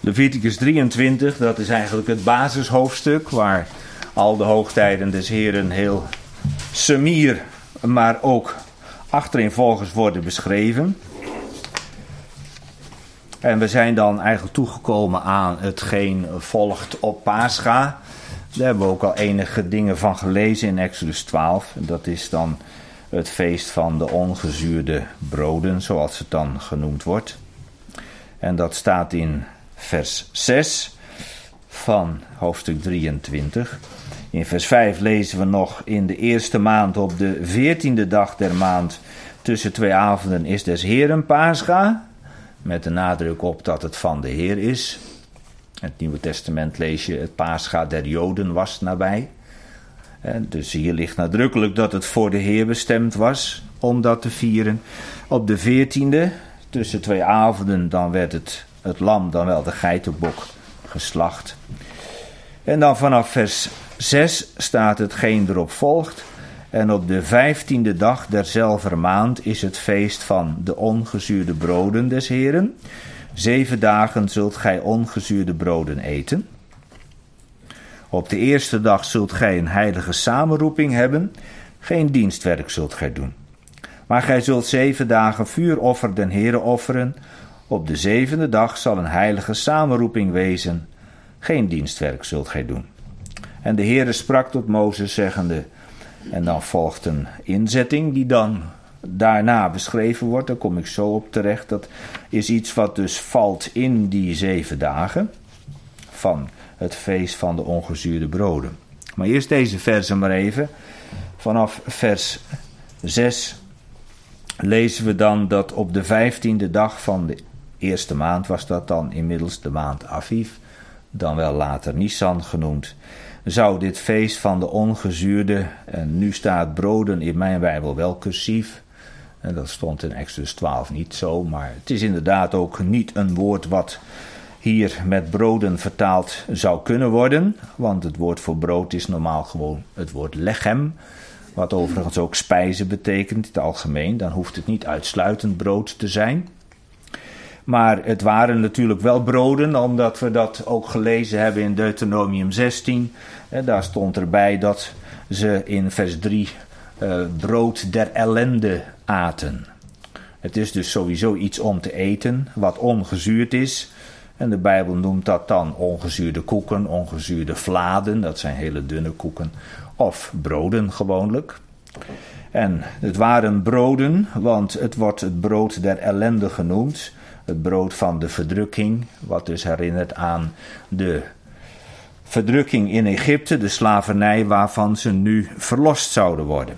Leviticus 23, dat is eigenlijk het basishoofdstuk waar al de hoogtijden des Heren heel sumier, maar ook achtereenvolgens worden beschreven. En we zijn dan eigenlijk toegekomen aan hetgeen volgt op Pascha. Daar hebben we ook al enige dingen van gelezen in Exodus 12. En dat is dan het feest van de ongezuurde broden, zoals het dan genoemd wordt. En dat staat in vers 6 van hoofdstuk 23. In vers 5 lezen we nog: in de eerste maand op de 14e dag der maand tussen twee avonden is des Heren Pascha. Met de nadruk op dat het van de Heer is. In het Nieuwe Testament lees je: het Pascha der Joden was nabij. Dus hier ligt nadrukkelijk dat het voor de Heer bestemd was om dat te vieren. Op de 14e, tussen twee avonden, dan werd het lam, dan wel de geitenbok, geslacht. En dan vanaf vers 6 staat hetgeen erop volgt. En op de 15e dag derzelfde maand is het feest van de ongezuurde broden des Heren. 7 dagen zult gij ongezuurde broden eten. Op de eerste dag zult gij een heilige samenroeping hebben. Geen dienstwerk zult gij doen. Maar gij zult 7 dagen vuuroffer den Heere offeren. Op de 7e dag zal een heilige samenroeping wezen. Geen dienstwerk zult gij doen. En de Heere sprak tot Mozes zeggende. En dan volgt een inzetting die dan daarna beschreven wordt. Daar kom ik zo op terecht. Dat is iets wat dus valt in die 7 dagen van het feest van de ongezuurde broden. Maar eerst deze versen maar even. Vanaf vers 6 lezen we dan dat op de 15e dag van de eerste maand, was dat dan inmiddels de maand Aviv, dan wel later Nisan genoemd, zou dit feest van de ongezuurde, en nu staat broden in mijn Bijbel wel cursief, en dat stond in Exodus 12 niet zo, maar het is inderdaad ook niet een woord wat hier met broden vertaald zou kunnen worden, want het woord voor brood is normaal gewoon het woord lechem, wat overigens ook spijze betekent in het algemeen. Dan hoeft het niet uitsluitend brood te zijn. Maar het waren natuurlijk wel broden, omdat we dat ook gelezen hebben in Deuteronomium 16. Daar stond erbij dat ze in vers 3 brood der ellende aten. Het is dus sowieso iets om te eten wat ongezuurd is. En de Bijbel noemt dat dan ongezuurde koeken, ongezuurde vladen. Dat zijn hele dunne koeken. Of broden gewoonlijk. En het waren broden, want het wordt het brood der ellende genoemd. Het brood van de verdrukking, wat dus herinnert aan de verdrukking in Egypte, de slavernij waarvan ze nu verlost zouden worden.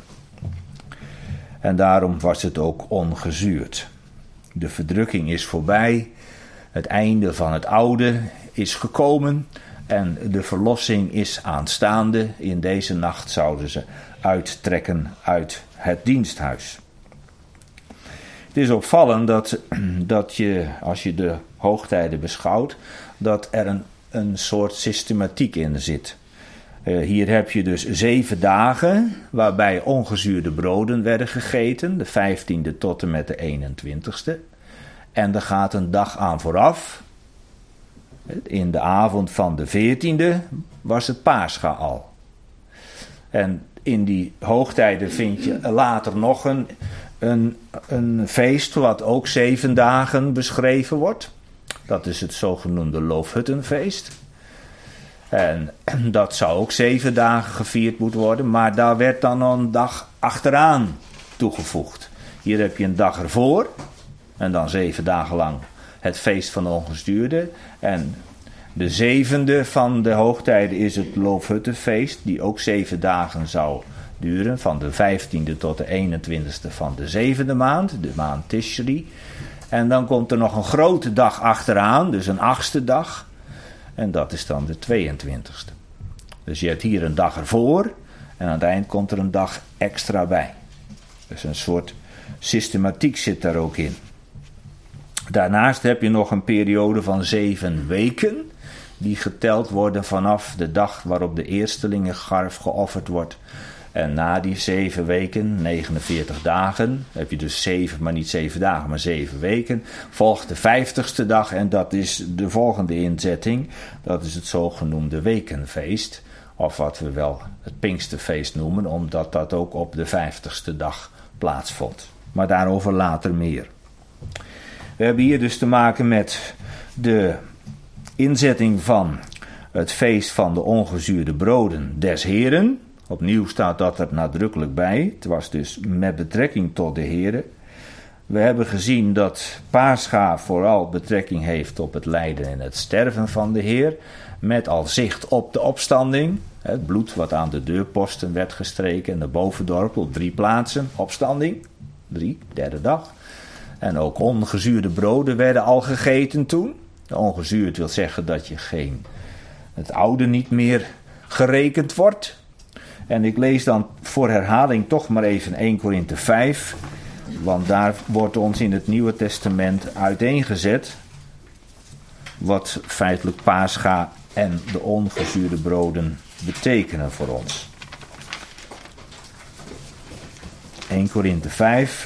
En daarom was het ook ongezuurd. De verdrukking is voorbij, het einde van het oude is gekomen en de verlossing is aanstaande. In deze nacht zouden ze uittrekken uit het diensthuis. Het is opvallend dat je, als je de hoogtijden beschouwt, dat er een soort systematiek in zit. Hier heb je dus 7 dagen waarbij ongezuurde broden werden gegeten, de 15e tot en met de 21ste. En er gaat een dag aan vooraf. In de avond van de 14e was het Pascha al. En in die hoogtijden vind je later nog een feest wat ook 7 dagen beschreven wordt. Dat is het zogenoemde Loofhuttenfeest. En dat zou ook 7 dagen gevierd moeten worden, maar daar werd dan een dag achteraan toegevoegd. Hier heb je een dag ervoor en dan 7 dagen lang het feest van de ongezuurde. En de 7e van de hoogtijden is het Loofhuttenfeest, die ook 7 dagen zou duren, van de 15e tot de 21e van de 7e maand, de maand Tishri. En dan komt er nog een grote dag achteraan, dus een 8e dag. En dat is dan de 22e. Dus je hebt hier een dag ervoor en aan het eind komt er een dag extra bij. Dus een soort systematiek zit daar ook in. Daarnaast heb je nog een periode van 7 weken, die geteld worden vanaf de dag waarop de eerstelingengarf geofferd wordt. En na die 7 weken, 49 dagen, heb je dus 7, maar niet 7 dagen, maar 7 weken, volgt de 50ste dag en dat is de volgende inzetting. Dat is het zogenoemde wekenfeest, of wat we wel het Pinksterfeest noemen, omdat dat ook op de 50ste dag plaatsvond. Maar daarover later meer. We hebben hier dus te maken met de inzetting van het feest van de ongezuurde broden des Heren. Opnieuw staat dat er nadrukkelijk bij. Het was dus met betrekking tot de Heren. We hebben gezien dat Pascha vooral betrekking heeft op het lijden en het sterven van de Heer. Met al zicht op de opstanding. Het bloed wat aan de deurposten werd gestreken en de bovendorp op 3 plaatsen. Opstanding, 3, derde dag. En ook ongezuurde broden werden al gegeten toen. Ongezuurd wil zeggen dat het oude niet meer gerekend wordt. En ik lees dan voor herhaling toch maar even 1 Korinthe 5. Want daar wordt ons in het Nieuwe Testament uiteengezet wat feitelijk Pascha en de ongezuurde broden betekenen voor ons. 1 Korinthe 5.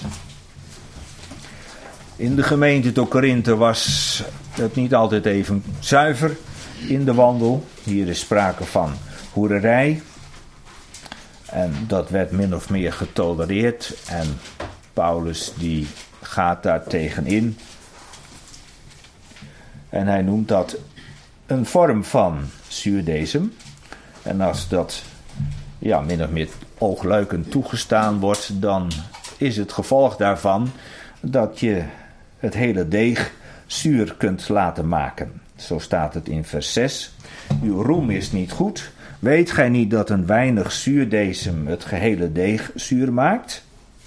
In de gemeente te Korinthe was het niet altijd even zuiver in de wandel. Hier is sprake van hoererij. En dat werd min of meer getolereerd. En Paulus die gaat daar tegenin. En hij noemt dat een vorm van zuurdesem. En als dat min of meer oogluikend toegestaan wordt, dan is het gevolg daarvan dat je het hele deeg zuur kunt laten maken. Zo staat het in vers 6. Uw roem is niet goed. Weet gij niet dat een weinig zuurdesem het gehele deeg zuur maakt?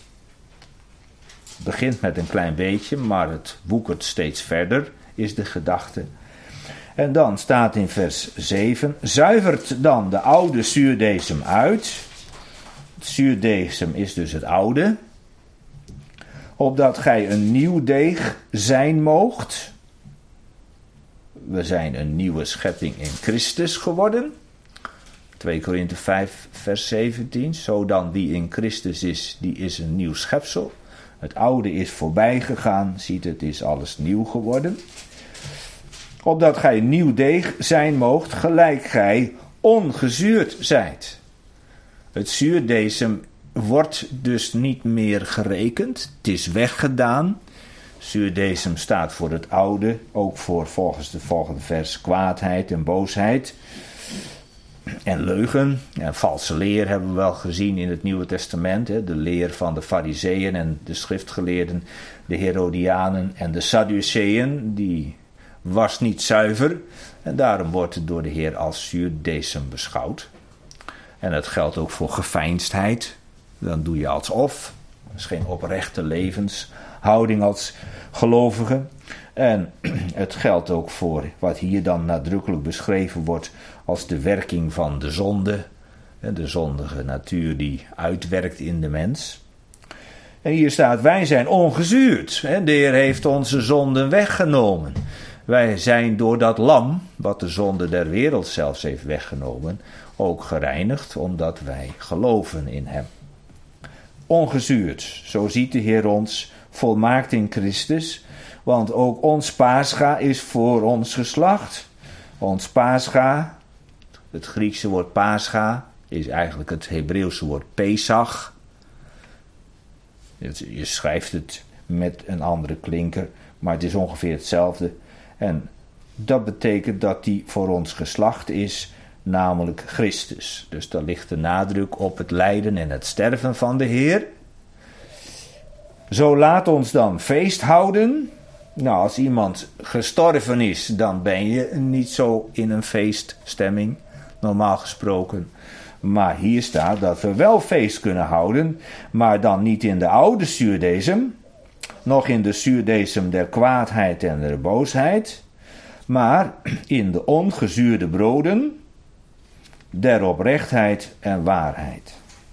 Het begint met een klein beetje, maar het woekert steeds verder, is de gedachte. En dan staat in vers 7, zuivert dan de oude zuurdesem uit. Het zuurdesem is dus het oude. Opdat gij een nieuw deeg zijn moogt. We zijn een nieuwe schepping in Christus geworden. 2 Korinthe 5 vers 17. Zo dan wie in Christus is, die is een nieuw schepsel. Het oude is voorbij gegaan, ziet het is alles nieuw geworden. Opdat gij een nieuw deeg zijn moogt, gelijk gij ongezuurd zijt. Het zuurdesem wordt dus niet meer gerekend. Het is weggedaan. Zuurdesem staat voor het oude, ook voor volgens de volgende vers kwaadheid en boosheid. En leugen en valse leer hebben we wel gezien in het Nieuwe Testament. De leer van de Farizeeën en de schriftgeleerden, de Herodianen en de Sadduceeën, die was niet zuiver. En daarom wordt het door de Heer als zuurdesem beschouwd. En dat geldt ook voor geveinsdheid. Dan doe je alsof. Dat is geen oprechte levenshouding als gelovige. En het geldt ook voor wat hier dan nadrukkelijk beschreven wordt als de werking van de zonde. De zondige natuur die uitwerkt in de mens. En hier staat, wij zijn ongezuurd. De Heer heeft onze zonden weggenomen. Wij zijn door dat lam, wat de zonde der wereld zelfs heeft weggenomen, ook gereinigd, omdat wij geloven in hem. Ongezuurd, zo ziet de Heer ons volmaakt in Christus, want ook ons Pascha is voor ons geslacht. Ons Pascha, het Griekse woord Pascha, is eigenlijk het Hebreeuwse woord Pesach. Je schrijft het met een andere klinker, maar het is ongeveer hetzelfde. En dat betekent dat die voor ons geslacht is, namelijk Christus. Dus daar ligt de nadruk op het lijden en het sterven van de Heer. Zo laat ons dan feest houden. Nou, als iemand gestorven is, dan ben je niet zo in een feeststemming, normaal gesproken. Maar hier staat dat we wel feest kunnen houden, maar dan niet in de oude zuurdesem, nog in de zuurdesem der kwaadheid en der boosheid, maar in de ongezuurde broden der oprechtheid en waarheid.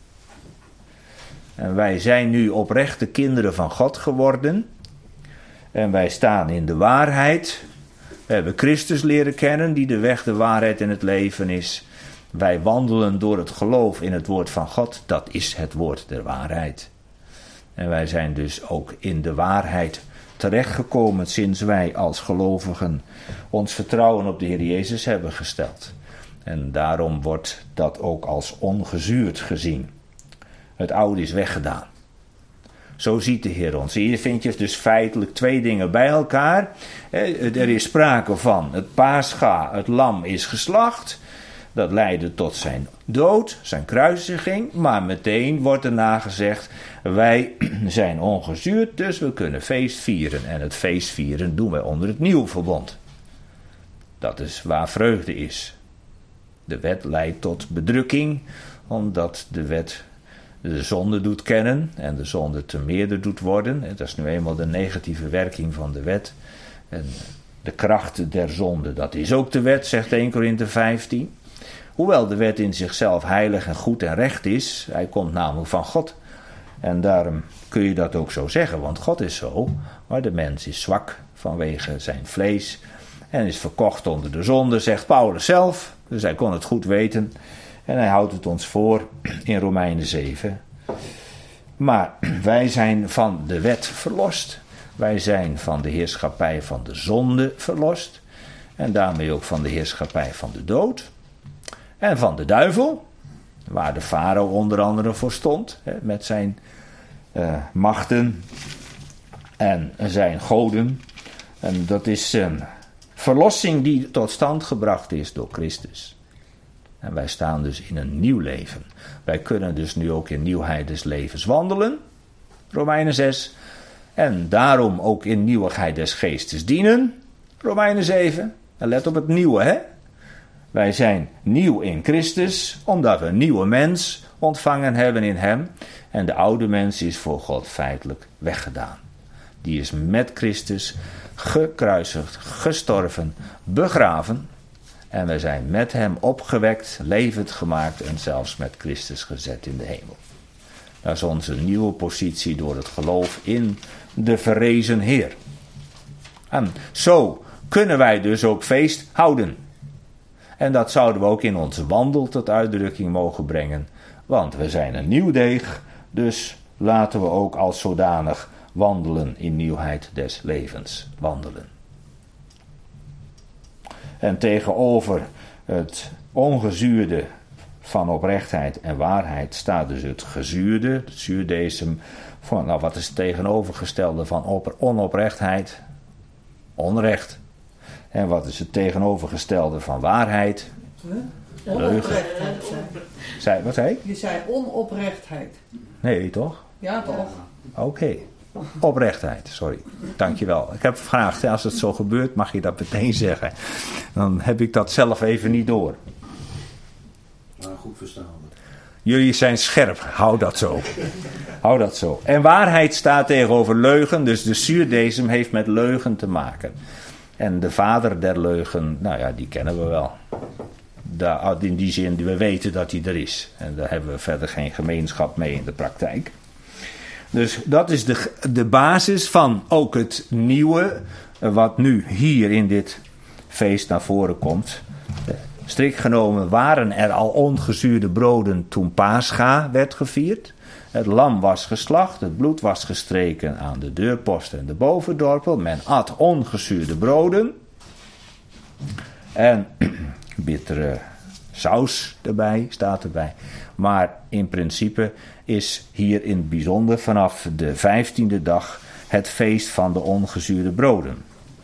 En wij zijn nu oprechte kinderen van God geworden. En wij staan in de waarheid. We hebben Christus leren kennen, die de weg, de waarheid en het leven is. wij wandelen door het geloof in het woord van God. Dat is het woord der waarheid. En wij zijn dus ook in de waarheid terechtgekomen sinds wij als gelovigen ons vertrouwen op de Heer Jezus hebben gesteld. En daarom wordt dat ook als ongezuurd gezien. Het oude is weggedaan. Zo ziet de Heer ons. Hier vind je dus feitelijk twee dingen bij elkaar. Er is sprake van het paascha, het lam is geslacht. Dat leidde tot zijn dood, zijn kruisiging. Maar meteen wordt erna gezegd, wij zijn ongezuurd, dus we kunnen feest vieren. En het feest vieren doen wij onder het nieuwe verbond. Dat is waar vreugde is. De wet leidt tot bedrukking, omdat de wet de zonde doet kennen en de zonde te meerder doet worden. Dat is nu eenmaal de negatieve werking van de wet. En de kracht der zonde, dat is ook de wet, zegt 1 Korinthe 15. Hoewel de wet in zichzelf heilig en goed en recht is, hij komt namelijk van God. En daarom kun je dat ook zo zeggen, want God is zo, maar de mens is zwak vanwege zijn vlees en is verkocht onder de zonde, zegt Paulus zelf. Dus hij kon het goed weten en hij houdt het ons voor in Romeinen 7. Maar wij zijn van de wet verlost. Wij zijn van de heerschappij van de zonde verlost. En daarmee ook van de heerschappij van de dood. En van de duivel. Waar de farao onder andere voor stond. Met zijn machten. En zijn goden. En dat is een verlossing die tot stand gebracht is door Christus. En wij staan dus in een nieuw leven. Wij kunnen dus nu ook in nieuwheid des levens wandelen. Romeinen 6. En daarom ook in nieuwigheid des geestes dienen. Romeinen 7. En let op het nieuwe, hè. Wij zijn nieuw in Christus, omdat we een nieuwe mens ontvangen hebben in hem. En de oude mens is voor God feitelijk weggedaan. Die is met Christus gekruisigd, gestorven, begraven. En we zijn met hem opgewekt, levend gemaakt en zelfs met Christus gezet in de hemel. Dat is onze nieuwe positie door het geloof in de verrezen Heer. En zo kunnen wij dus ook feest houden. En dat zouden we ook in onze wandel tot uitdrukking mogen brengen. Want we zijn een nieuw deeg, dus laten we ook als zodanig wandelen in nieuwheid des levens. Wandelen. En tegenover het ongezuurde van oprechtheid en waarheid staat dus het gezuurde, het zuurdesem. Nou, wat is het tegenovergestelde van onoprechtheid? Onrecht. En wat is het tegenovergestelde van waarheid? Leugen. Wat zei ik? Je zei onoprechtheid. Nee, toch? Ja, toch? Oké. Oprechtheid, sorry. Dankjewel. Ik heb gevraagd, als het zo gebeurt, mag je dat meteen zeggen. Dan heb ik dat zelf even niet door. Nou, goed verstaan. Jullie zijn scherp, hou dat zo. Hou dat zo. En waarheid staat tegenover leugen, dus de zuurdesem heeft met leugen te maken. En de vader der leugen, nou ja, die kennen we wel. In die zin, we weten dat hij er is. En daar hebben we verder geen gemeenschap mee in de praktijk. Dus dat is de basis van ook het nieuwe, wat nu hier in dit feest naar voren komt. Strikt genomen waren er al ongezuurde broden toen Pascha werd gevierd. Het lam was geslacht, het bloed was gestreken aan de deurposten en de bovendorpel. Men at ongezuurde broden. En bittere saus erbij, staat erbij. Maar in principe is hier in het bijzonder vanaf de 15e dag het feest van de ongezuurde broden.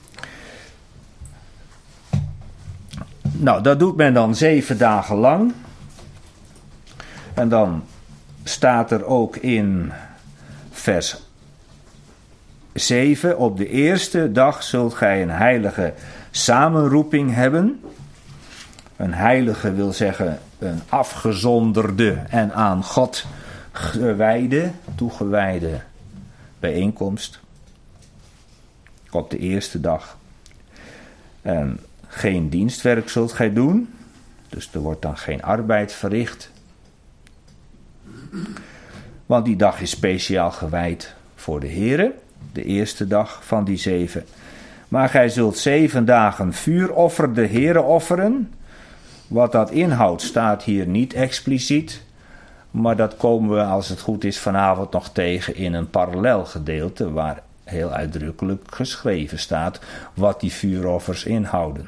Nou, dat doet men dan 7 dagen lang. En dan staat er ook in vers 7: op de eerste dag zult gij een heilige samenroeping hebben. Een heilige wil zeggen een afgezonderde en aan God toegewijde bijeenkomst. Op de eerste dag. En geen dienstwerk zult gij doen. Dus er wordt dan geen arbeid verricht. Want die dag is speciaal gewijd voor de Here. De eerste dag van die 7. Maar gij zult 7 dagen vuuroffer de Here offeren. Wat dat inhoudt staat hier niet expliciet. Maar dat komen we, als het goed is, vanavond nog tegen in een parallel gedeelte waar heel uitdrukkelijk geschreven staat wat die vuuroffers inhouden.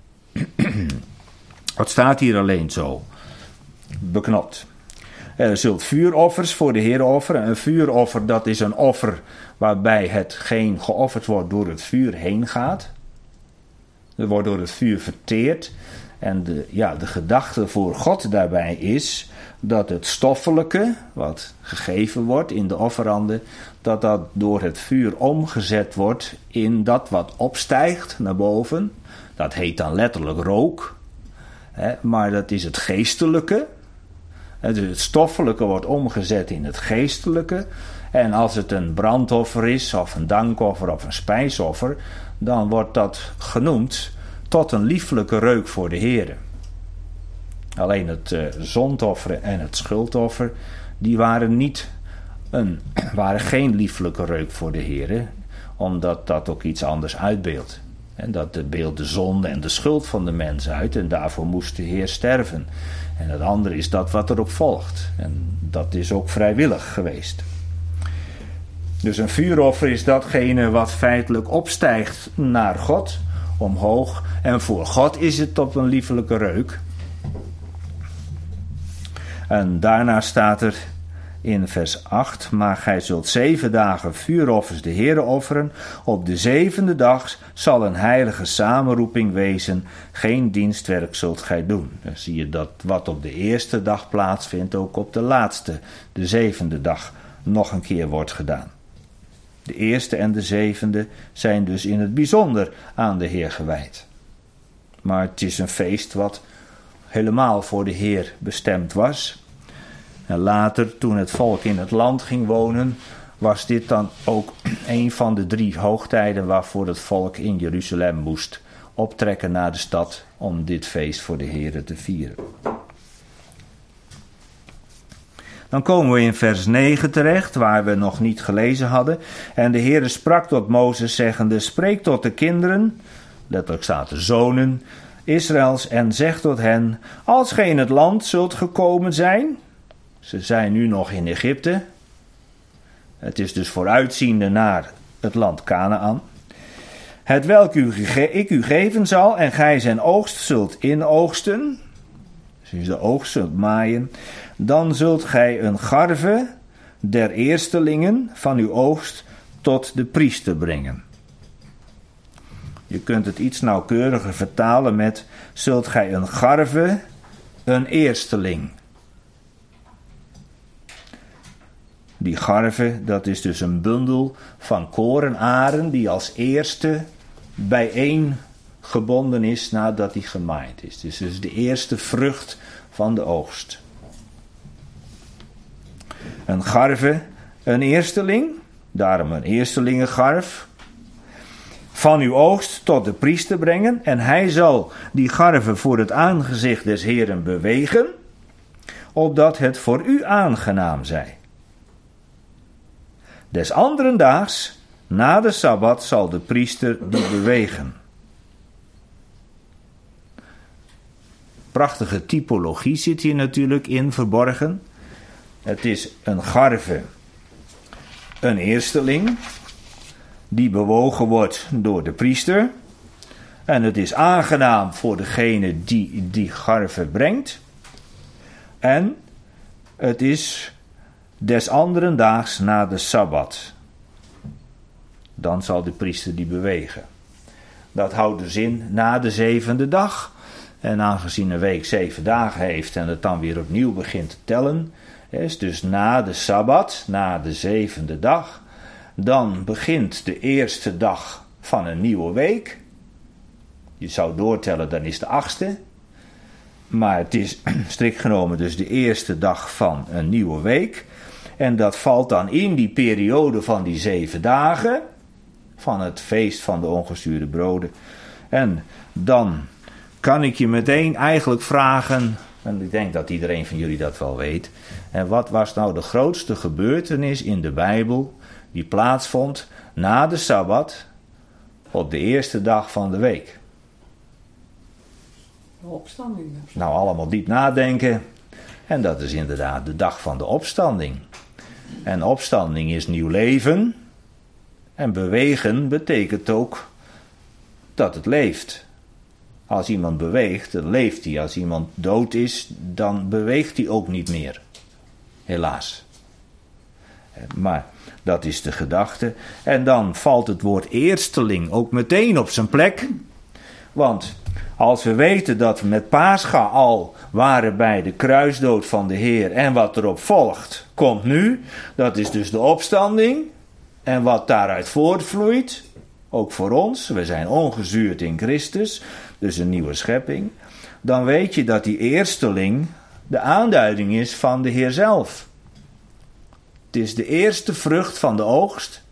Het staat hier alleen zo, beknopt. Er zult vuuroffers voor de Heer offeren. Een vuuroffer, dat is een offer waarbij hetgeen geofferd wordt door het vuur heen gaat. Er wordt door het vuur verteerd. En de gedachte voor God daarbij is dat het stoffelijke, wat gegeven wordt in de offeranden, dat door het vuur omgezet wordt in dat wat opstijgt naar boven. Dat heet dan letterlijk rook. Maar dat is het geestelijke. Dus het stoffelijke wordt omgezet in het geestelijke. En als het een brandoffer is, of een dankoffer, of een spijsoffer, dan wordt dat genoemd tot een lieflijke reuk voor de Heere. Alleen het zondoffer en het schuldoffer, die waren geen lieflijke reuk voor de Heere, omdat dat ook iets anders uitbeeldt. En dat beeldt de zonde en de schuld van de mens uit, en daarvoor moest de Heer sterven. En het andere is dat wat erop volgt. En dat is ook vrijwillig geweest. Dus een vuuroffer is datgene wat feitelijk opstijgt naar God, omhoog. En voor God is het tot een liefelijke reuk. En daarna staat er in vers 8: maar gij zult 7 dagen vuuroffers de Heere offeren. Op de 7e dag zal een heilige samenroeping wezen. Geen dienstwerk zult gij doen. Dan zie je dat wat op de eerste dag plaatsvindt, ook op de laatste, de 7e dag, nog een keer wordt gedaan. De eerste en de 7e zijn dus in het bijzonder aan de Heer gewijd. Maar het is een feest wat helemaal voor de Heer bestemd was. En later, toen het volk in het land ging wonen, was dit dan ook een van de 3 hoogtijden waarvoor het volk in Jeruzalem moest optrekken naar de stad om dit feest voor de Heere te vieren. Dan komen we in vers 9 terecht, waar we nog niet gelezen hadden. En de Heere sprak tot Mozes, zeggende: spreek tot de kinderen, letterlijk staat de zonen Israëls, en zeg tot hen: als gij in het land zult gekomen zijn. Ze zijn nu nog in Egypte. Het is dus vooruitziende naar het land Kanaän. Hetwelk ik u geven zal, en gij zijn oogst zult inoogsten. Dus de oogst zult maaien. Dan zult gij een garve der eerstelingen van uw oogst tot de priester brengen. Je kunt het iets nauwkeuriger vertalen met: zult gij een garve, een eersteling. Die garve, dat is dus een bundel van korenaren die als eerste bijeen gebonden is nadat die gemaaid is. Dus de eerste vrucht van de oogst. Een garve, een eersteling, daarom een eerstelingengarf, van uw oogst tot de priester brengen, en hij zal die garve voor het aangezicht des Heeren bewegen, opdat het voor u aangenaam zij. Des anderen daags, na de Sabbat, zal de priester die bewegen. Prachtige typologie zit hier natuurlijk in verborgen. Het is een garve, een eersteling, die bewogen wordt door de priester. En het is aangenaam voor degene die die garve brengt. En het is des anderen daags na de Sabbat. Dan zal de priester die bewegen. Dat houdt dus in na de 7e dag. En aangezien een week 7 dagen heeft en het dan weer opnieuw begint te tellen, is dus na de Sabbat, na de 7e dag, dan begint de eerste dag van een nieuwe week. Je zou doortellen, dan is de 8e. Maar het is strikt genomen dus de eerste dag van een nieuwe week. En dat valt dan in die periode van die 7 dagen, van het feest van de ongezuurde broden. En dan kan ik je meteen eigenlijk vragen, en ik denk dat iedereen van jullie dat wel weet, en wat was nou de grootste gebeurtenis in de Bijbel die plaatsvond na de Sabbat op de eerste dag van de week? De opstanding. Nou, allemaal diep nadenken. En dat is inderdaad de dag van de opstanding. En opstanding is nieuw leven. En bewegen betekent ook dat het leeft. Als iemand beweegt, dan leeft hij. Als iemand dood is, dan beweegt hij ook niet meer. Helaas. Maar dat is de gedachte. En dan valt het woord eersteling ook meteen op zijn plek. Want als we weten dat we met Pascha al waren bij de kruisdood van de Heer en wat erop volgt, komt nu. Dat is dus de opstanding. En wat daaruit voortvloeit, ook voor ons, we zijn ongezuurd in Christus, dus een nieuwe schepping. Dan weet je dat die eersteling de aanduiding is van de Heer zelf. Het is de eerste vrucht van de oogst.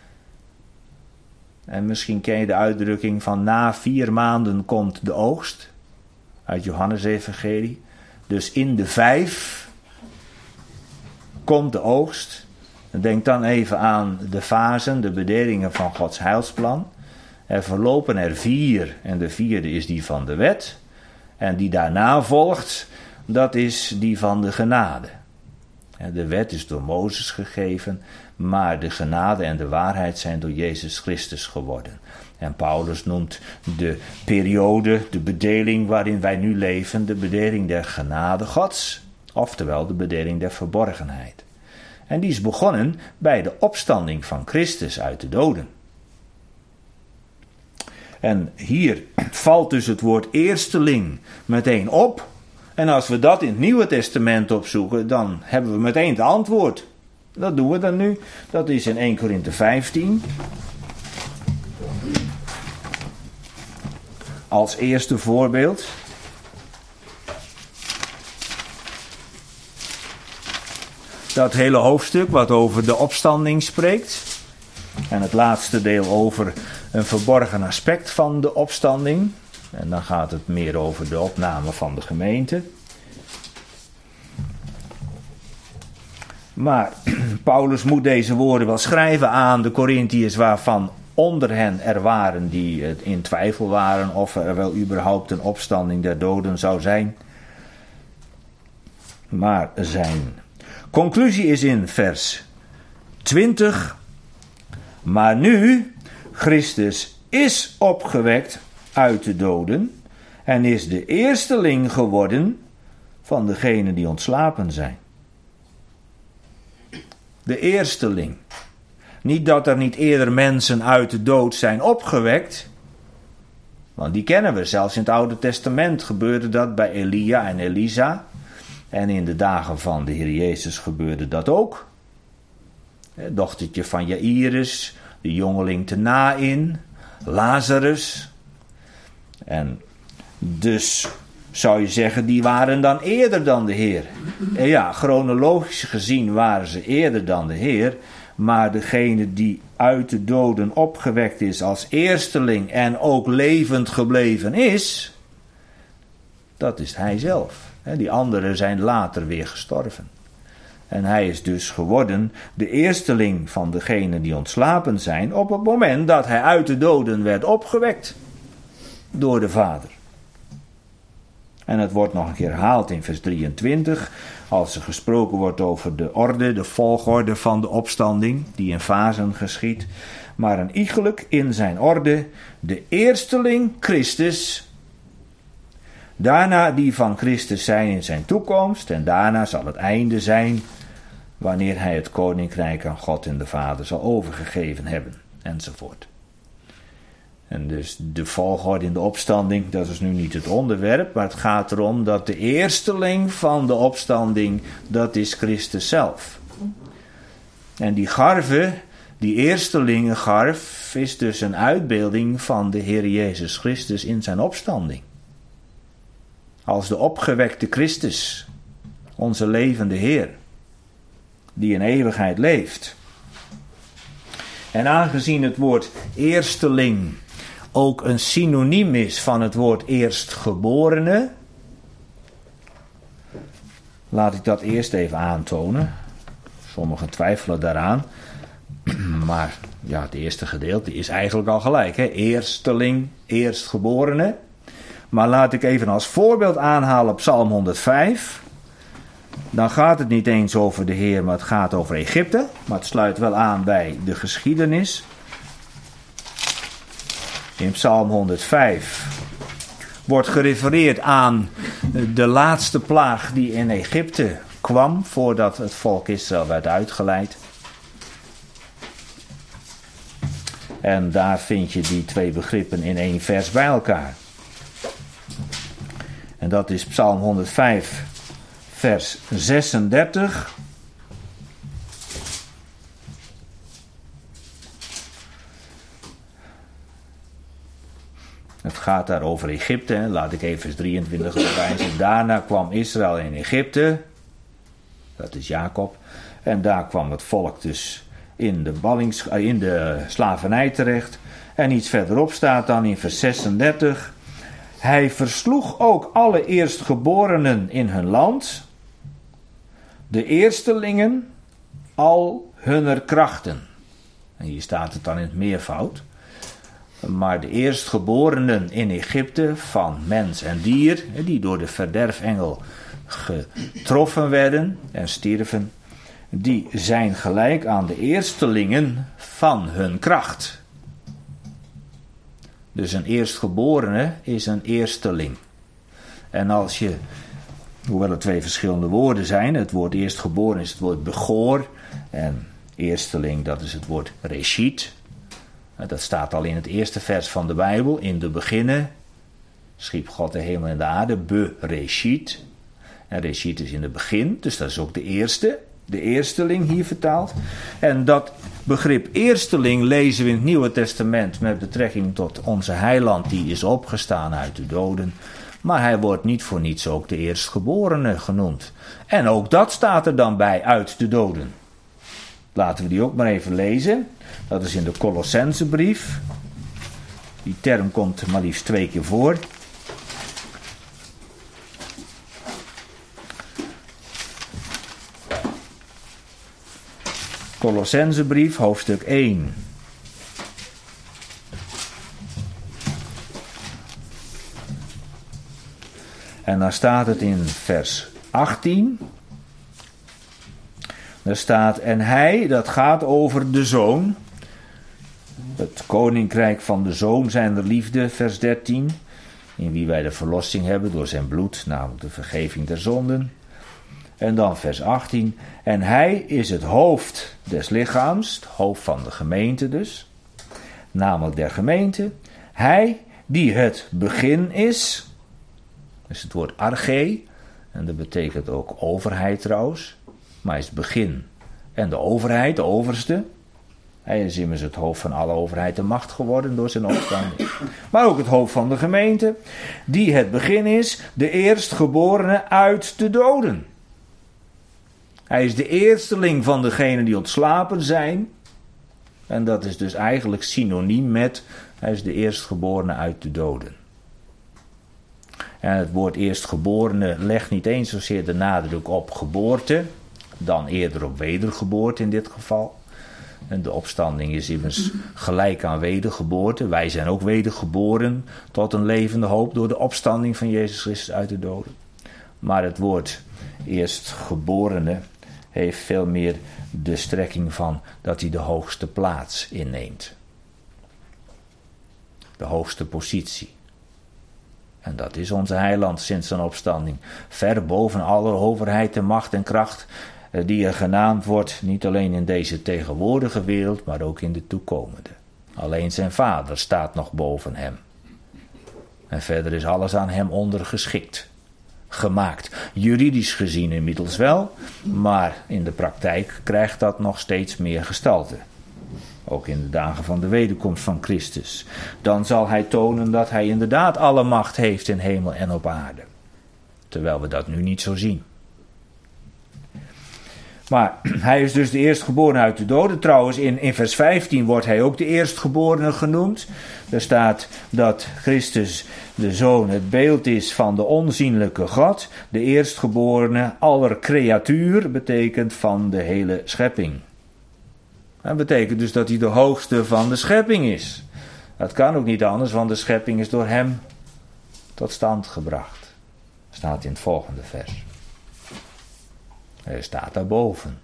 En misschien ken je de uitdrukking van na 4 maanden komt de oogst. Uit Johannes-evangelie. Dus in de 5 komt de oogst. Denk dan even aan de fasen, de bedelingen van Gods heilsplan. Er verlopen er 4 en de 4e is die van de wet. En die daarna volgt, dat is die van de genade. De wet is door Mozes gegeven, maar de genade en de waarheid zijn door Jezus Christus geworden. En Paulus noemt de periode, de bedeling waarin wij nu leven, de bedeling der genade Gods. Oftewel de bedeling der verborgenheid. En die is begonnen bij de opstanding van Christus uit de doden. En hier valt dus het woord eersteling meteen op. En als we dat in het Nieuwe Testament opzoeken, dan hebben we meteen het antwoord. Dat doen we dan nu. Dat is in 1 Korinthe 15. Als eerste voorbeeld. Dat hele hoofdstuk wat over de opstanding spreekt. En het laatste deel over een verborgen aspect van de opstanding. En dan gaat het meer over de opname van de gemeente. Maar Paulus moet deze woorden wel schrijven aan de Korintiërs, waarvan onder hen er waren die in twijfel waren of er wel überhaupt een opstanding der doden zou zijn. Maar zijn conclusie is in vers 20. Maar nu, Christus is opgewekt uit de doden en is de eersteling geworden van degenen die ontslapen zijn. De eersteling. Niet dat er niet eerder mensen uit de dood zijn opgewekt, want die kennen we. Zelfs in het Oude Testament gebeurde dat bij Elia en Elisa. En in de dagen van de Heer Jezus gebeurde dat ook. Het dochtertje van Jairus, de jongeling te Naïn, Lazarus. En dus zou je zeggen, die waren dan eerder dan de Heer. En ja, chronologisch gezien waren ze eerder dan de Heer. Maar degene die uit de doden opgewekt is als eersteling en ook levend gebleven is, dat is hij zelf. Die anderen zijn later weer gestorven. En hij is dus geworden de eersteling van degenen die ontslapen zijn op het moment dat hij uit de doden werd opgewekt door de Vader. En het wordt nog een keer herhaald in vers 23, als er gesproken wordt over de orde, de volgorde van de opstanding, die in fasen geschiedt. Maar een iegelijk in zijn orde, de eersteling Christus, daarna die van Christus zijn in zijn toekomst, en daarna zal het einde zijn, wanneer hij het koninkrijk aan God en de Vader zal overgegeven hebben, enzovoort. En dus de volgorde in de opstanding, dat is nu niet het onderwerp, maar het gaat erom dat de eersteling van de opstanding, dat is Christus zelf. En die garve, die eerstelingengarf, is dus een uitbeelding van de Heer Jezus Christus in zijn opstanding. Als de opgewekte Christus, onze levende Heer, die in eeuwigheid leeft. En aangezien het woord eersteling ook een synoniem is van het woord eerstgeborene, laat ik dat eerst even aantonen. Sommigen twijfelen daaraan. Maar ja, het eerste gedeelte is eigenlijk al gelijk. Eersteling, eerstgeborene. Maar laat ik even als voorbeeld aanhalen Psalm 105. Dan gaat het niet eens over de Heer, maar het gaat over Egypte. Maar het sluit wel aan bij de geschiedenis. In Psalm 105 wordt gerefereerd aan de laatste plaag die in Egypte kwam voordat het volk Israël werd uitgeleid. En daar vind je die twee begrippen in één vers bij elkaar. En dat is Psalm 105, vers 36. Het gaat daar over Egypte. Laat ik even vers 23 erbij zetten. Daarna kwam Israël in Egypte. Dat is Jacob. En daar kwam het volk dus in de slavernij terecht. En iets verderop staat dan in vers 36. Hij versloeg ook alle eerstgeborenen in hun land, de eerstelingen al hunner krachten. En hier staat het dan in het meervoud. Maar de eerstgeborenen in Egypte van mens en dier, die door de verderfengel getroffen werden en stierven, die zijn gelijk aan de eerstelingen van hun kracht. Dus een eerstgeborene is een eersteling. En als je, hoewel het twee verschillende woorden zijn, het woord eerstgeboren is het woord begoor en eersteling dat is het woord reshit. Dat staat al in het eerste vers van de Bijbel. In de beginnen schiep God de hemel en de aarde, bereshit. En reshit is in het begin, dus dat is ook de eersteling hier vertaald. En dat begrip eersteling lezen we in het Nieuwe Testament met betrekking tot onze heiland die is opgestaan uit de doden. Maar hij wordt niet voor niets ook de eerstgeborene genoemd. En ook dat staat er dan bij, uit de doden. Laten we die ook maar even lezen. Dat is in de Colossensebrief. Die term komt maar liefst 2 keer voor. Colossensebrief, hoofdstuk 1. En dan staat het in vers 18. Daar staat, en hij, dat gaat over de zoon. Het koninkrijk van de zoon zijn de liefde, vers 13. In wie wij de verlossing hebben door zijn bloed, namelijk de vergeving der zonden. En dan vers 18. En hij is het hoofd des lichaams, het hoofd van de gemeente dus. Namelijk der gemeente. Hij die het begin is. Dat is het woord arche. En dat betekent ook overheid trouwens. Maar hij is het begin. En de overheid, de overste. Hij is immers het hoofd van alle overheid en macht geworden door zijn opstanding. Maar ook het hoofd van de gemeente. Die het begin is, de eerstgeborene uit de doden. Hij is de eersteling van degenen die ontslapen zijn. En dat is dus eigenlijk synoniem met, hij is de eerstgeborene uit de doden. En het woord eerstgeborene legt niet eens zozeer de nadruk op geboorte, dan eerder op wedergeboorte in dit geval. En de opstanding is immers gelijk aan wedergeboorte. Wij zijn ook wedergeboren tot een levende hoop door de opstanding van Jezus Christus uit de doden. Maar het woord eerstgeborene heeft veel meer de strekking van dat hij de hoogste plaats inneemt. De hoogste positie. En dat is onze heiland sinds zijn opstanding. Ver boven alle overheid en macht en kracht die er genaamd wordt, niet alleen in deze tegenwoordige wereld, maar ook in de toekomende. Alleen zijn Vader staat nog boven hem. En verder is alles aan hem ondergeschikt. Gemaakt. Juridisch gezien inmiddels wel, maar in de praktijk krijgt dat nog steeds meer gestalte. Ook in de dagen van de wederkomst van Christus. Dan zal hij tonen dat hij inderdaad alle macht heeft in hemel en op aarde. Terwijl we dat nu niet zo zien. Maar hij is dus de eerstgeborene uit de doden. Trouwens, in vers 15 wordt hij ook de eerstgeborene genoemd. Er staat dat Christus, de Zoon, het beeld is van de onzienlijke God. De eerstgeborene aller creatuur betekent van de hele schepping. Dat betekent dus dat hij de hoogste van de schepping is. Dat kan ook niet anders, want de schepping is door hem tot stand gebracht. Staat in het volgende vers. Hij staat daarboven.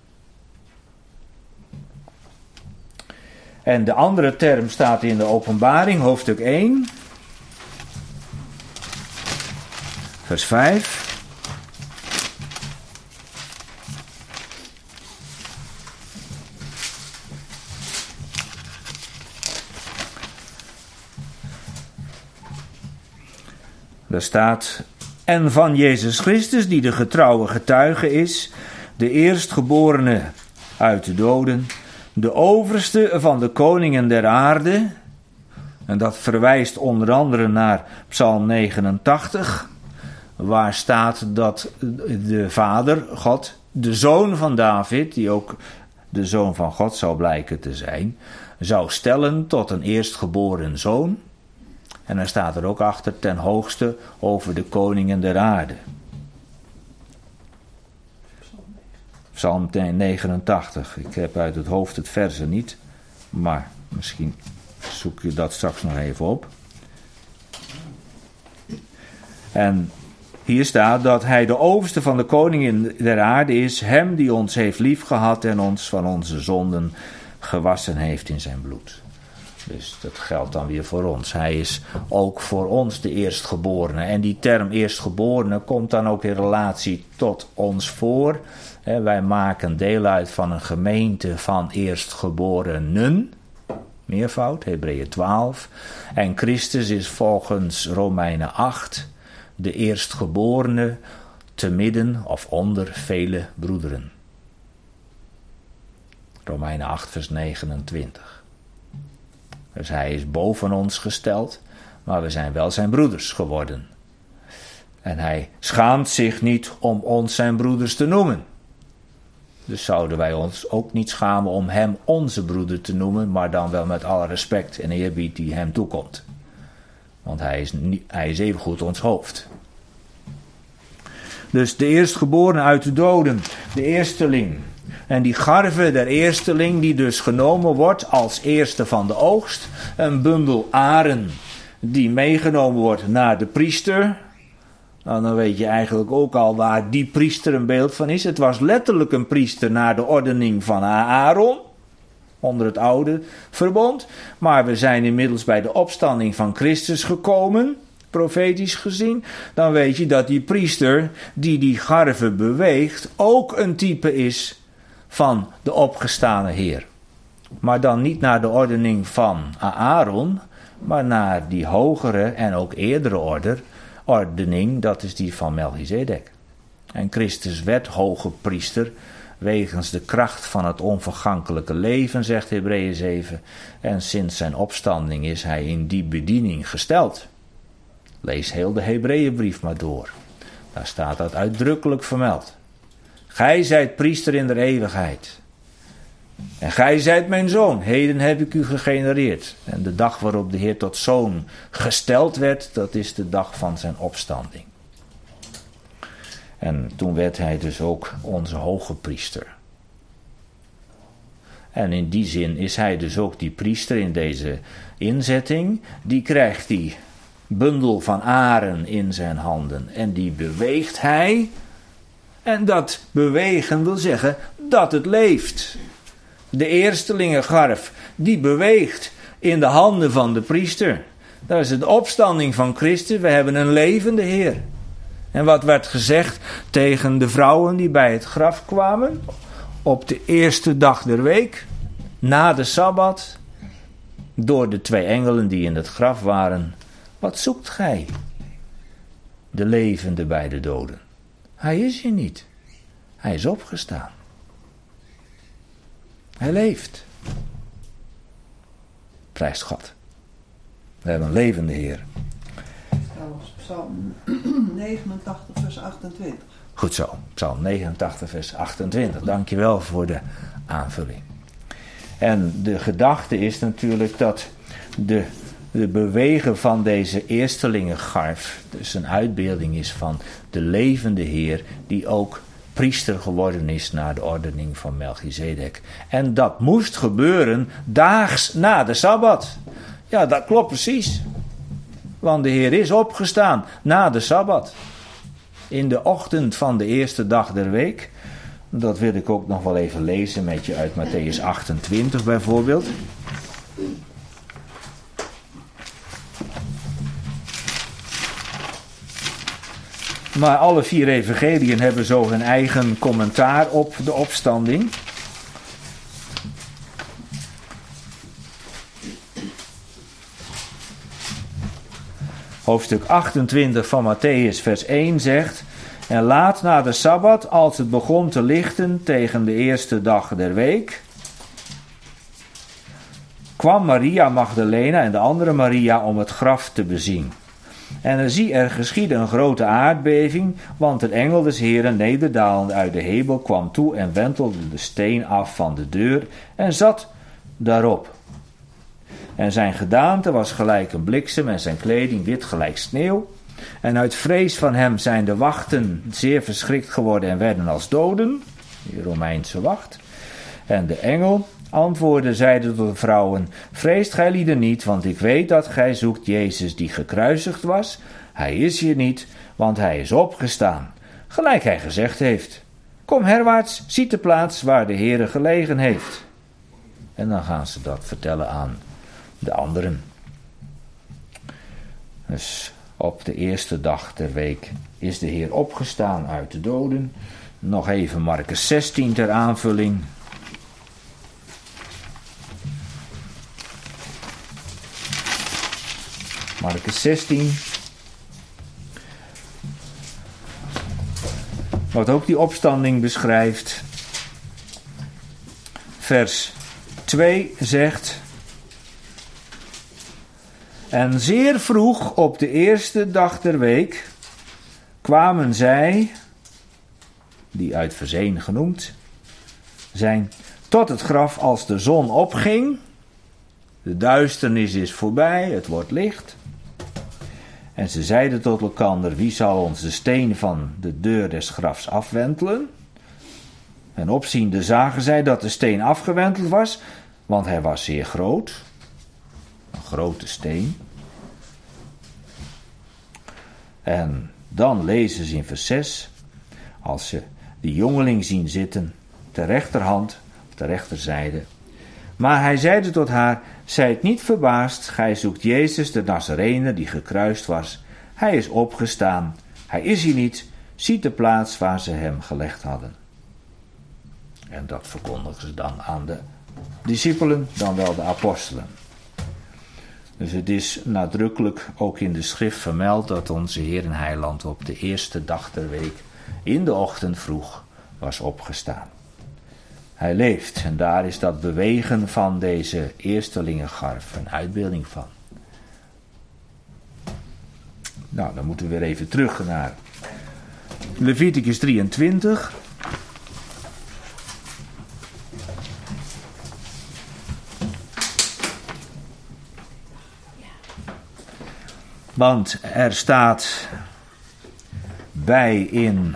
En de andere term staat in de Openbaring, hoofdstuk 1, vers 5. Daar staat: en van Jezus Christus, die de getrouwe getuige is, de eerstgeborene uit de doden, de overste van de koningen der aarde. En dat verwijst onder andere naar Psalm 89, waar staat dat de Vader, God, de zoon van David, die ook de zoon van God zou blijken te zijn, zou stellen tot een eerstgeboren zoon. En dan staat er ook achter: ten hoogste over de koningen der aarde. Psalm 89. Ik heb uit het hoofd het verzen niet, maar misschien zoek je dat straks nog even op. En hier staat dat hij de overste van de koningen der aarde is, hem die ons heeft liefgehad en ons van onze zonden gewassen heeft in zijn bloed. Dus dat geldt dan weer voor ons. Hij is ook voor ons de eerstgeborene. En die term eerstgeborene komt dan ook in relatie tot ons voor. Wij maken deel uit van een gemeente van eerstgeborenen. Meervoud, Hebreeën 12. En Christus is volgens Romeinen 8 de eerstgeborene te midden of onder vele broederen. Romeinen 8 vers 29. Dus hij is boven ons gesteld, maar we zijn wel zijn broeders geworden. En hij schaamt zich niet om ons zijn broeders te noemen. Dus zouden wij ons ook niet schamen om hem onze broeder te noemen, maar dan wel met alle respect en eerbied die hem toekomt. Want hij is evengoed ons hoofd. Dus de eerstgeborene uit de doden, de eersteling. En die garve der eersteling die dus genomen wordt als eerste van de oogst. Een bundel aren die meegenomen wordt naar de priester. Nou, dan weet je eigenlijk ook al waar die priester een beeld van is. Het was letterlijk een priester naar de ordening van Aaron. Onder het oude verbond. Maar we zijn inmiddels bij de opstanding van Christus gekomen. Profetisch gezien. Dan weet je dat die priester die garve beweegt ook een type is van de opgestane Heer. Maar dan niet naar de ordening van Aaron, maar naar die hogere en ook eerdere ordening, dat is die van Melchizedek. En Christus werd hoge priester wegens de kracht van het onvergankelijke leven, zegt Hebreeën 7. En sinds zijn opstanding is hij in die bediening gesteld. Lees heel de Hebreeënbrief maar door. Daar staat dat uitdrukkelijk vermeld. Gij zijt priester in de eeuwigheid. En gij zijt mijn zoon. Heden heb ik u gegenereerd. En de dag waarop de Heer tot zoon gesteld werd, dat is de dag van zijn opstanding. En toen werd hij dus ook onze hoge priester. En in die zin is hij dus ook die priester in deze inzetting. Die krijgt die bundel van aren in zijn handen. En die beweegt hij. En dat bewegen wil zeggen dat het leeft. De eerstelingengarf, die beweegt in de handen van de priester. Dat is de opstanding van Christus. We hebben een levende Heer. En wat werd gezegd tegen de vrouwen die bij het graf kwamen? Op de eerste dag der week, na de Sabbat, door de 2 engelen die in het graf waren. Wat zoekt gij? De levende bij de doden. Hij is hier niet. Hij is opgestaan. Hij leeft. Prijst God. We hebben een levende Heer. Psalm 89 vers 28. Goed zo. Psalm 89 vers 28. Dankjewel voor de aanvulling. En de gedachte is natuurlijk dat de bewegen van deze eerstelingengarf dus een uitbeelding is van de levende Heer die ook priester geworden is naar de ordening van Melchizedek. En dat moest gebeuren daags na de Sabbat. Ja, dat klopt precies. want de Heer is opgestaan na de Sabbat. In de ochtend van de eerste dag der week. Dat wil ik ook nog wel even lezen met je uit Mattheüs 28 bijvoorbeeld. Maar alle 4 evangeliën hebben zo hun eigen commentaar op de opstanding. Hoofdstuk 28 van Mattheüs vers 1 zegt: en laat na de Sabbat, als het begon te lichten tegen de eerste dag der week, kwam Maria Magdalena en de andere Maria om het graf te bezien. En zie, er geschiedde een grote aardbeving, want een engel des Heeren nederdalend uit de hemel kwam toe en wentelde de steen af van de deur en zat daarop. En zijn gedaante was gelijk een bliksem en zijn kleding wit gelijk sneeuw. En uit vrees van hem zijn de wachten zeer verschrikt geworden en werden als doden, die Romeinse wacht. En de engel antwoordde, zeide tot de vrouwen: vreest gij lieden niet, want ik weet dat gij zoekt Jezus die gekruisigd was. Hij is hier niet, want hij is opgestaan, gelijk hij gezegd heeft. Kom herwaarts, ziet de plaats waar de Heere gelegen heeft. En dan gaan ze dat vertellen aan de anderen. Dus op de eerste dag der week is de Heer opgestaan uit de doden. Nog even Markus 16 ter aanvulling. Markus 16. Wat ook die opstanding beschrijft. Vers 2 zegt: en zeer vroeg op de eerste dag der week kwamen zij, die uit verzeen genoemd zijn, tot het graf als de zon opging. De duisternis is voorbij, het wordt licht. En ze zeiden tot elkander: wie zal ons de steen van de deur des grafs afwentelen? En opziende zagen zij dat de steen afgewenteld was, want hij was zeer groot. Een grote steen. En dan lezen ze in vers 6. Als ze die jongeling zien zitten, ter rechterhand, of ter rechterzijde. Maar hij zeide tot haar: zijt niet verbaasd, gij zoekt Jezus de Nazarener die gekruist was. Hij is opgestaan, hij is hier niet, ziet de plaats waar ze hem gelegd hadden. En dat verkondigen ze dan aan de discipelen, dan wel de apostelen. Dus het is nadrukkelijk ook in de schrift vermeld dat onze Heer en Heiland op de eerste dag der week in de ochtend vroeg was opgestaan. Hij leeft en daar is dat bewegen van deze eerstelingengarf een uitbeelding van. Nou, dan moeten we weer even terug naar Leviticus 23. Want er staat bij in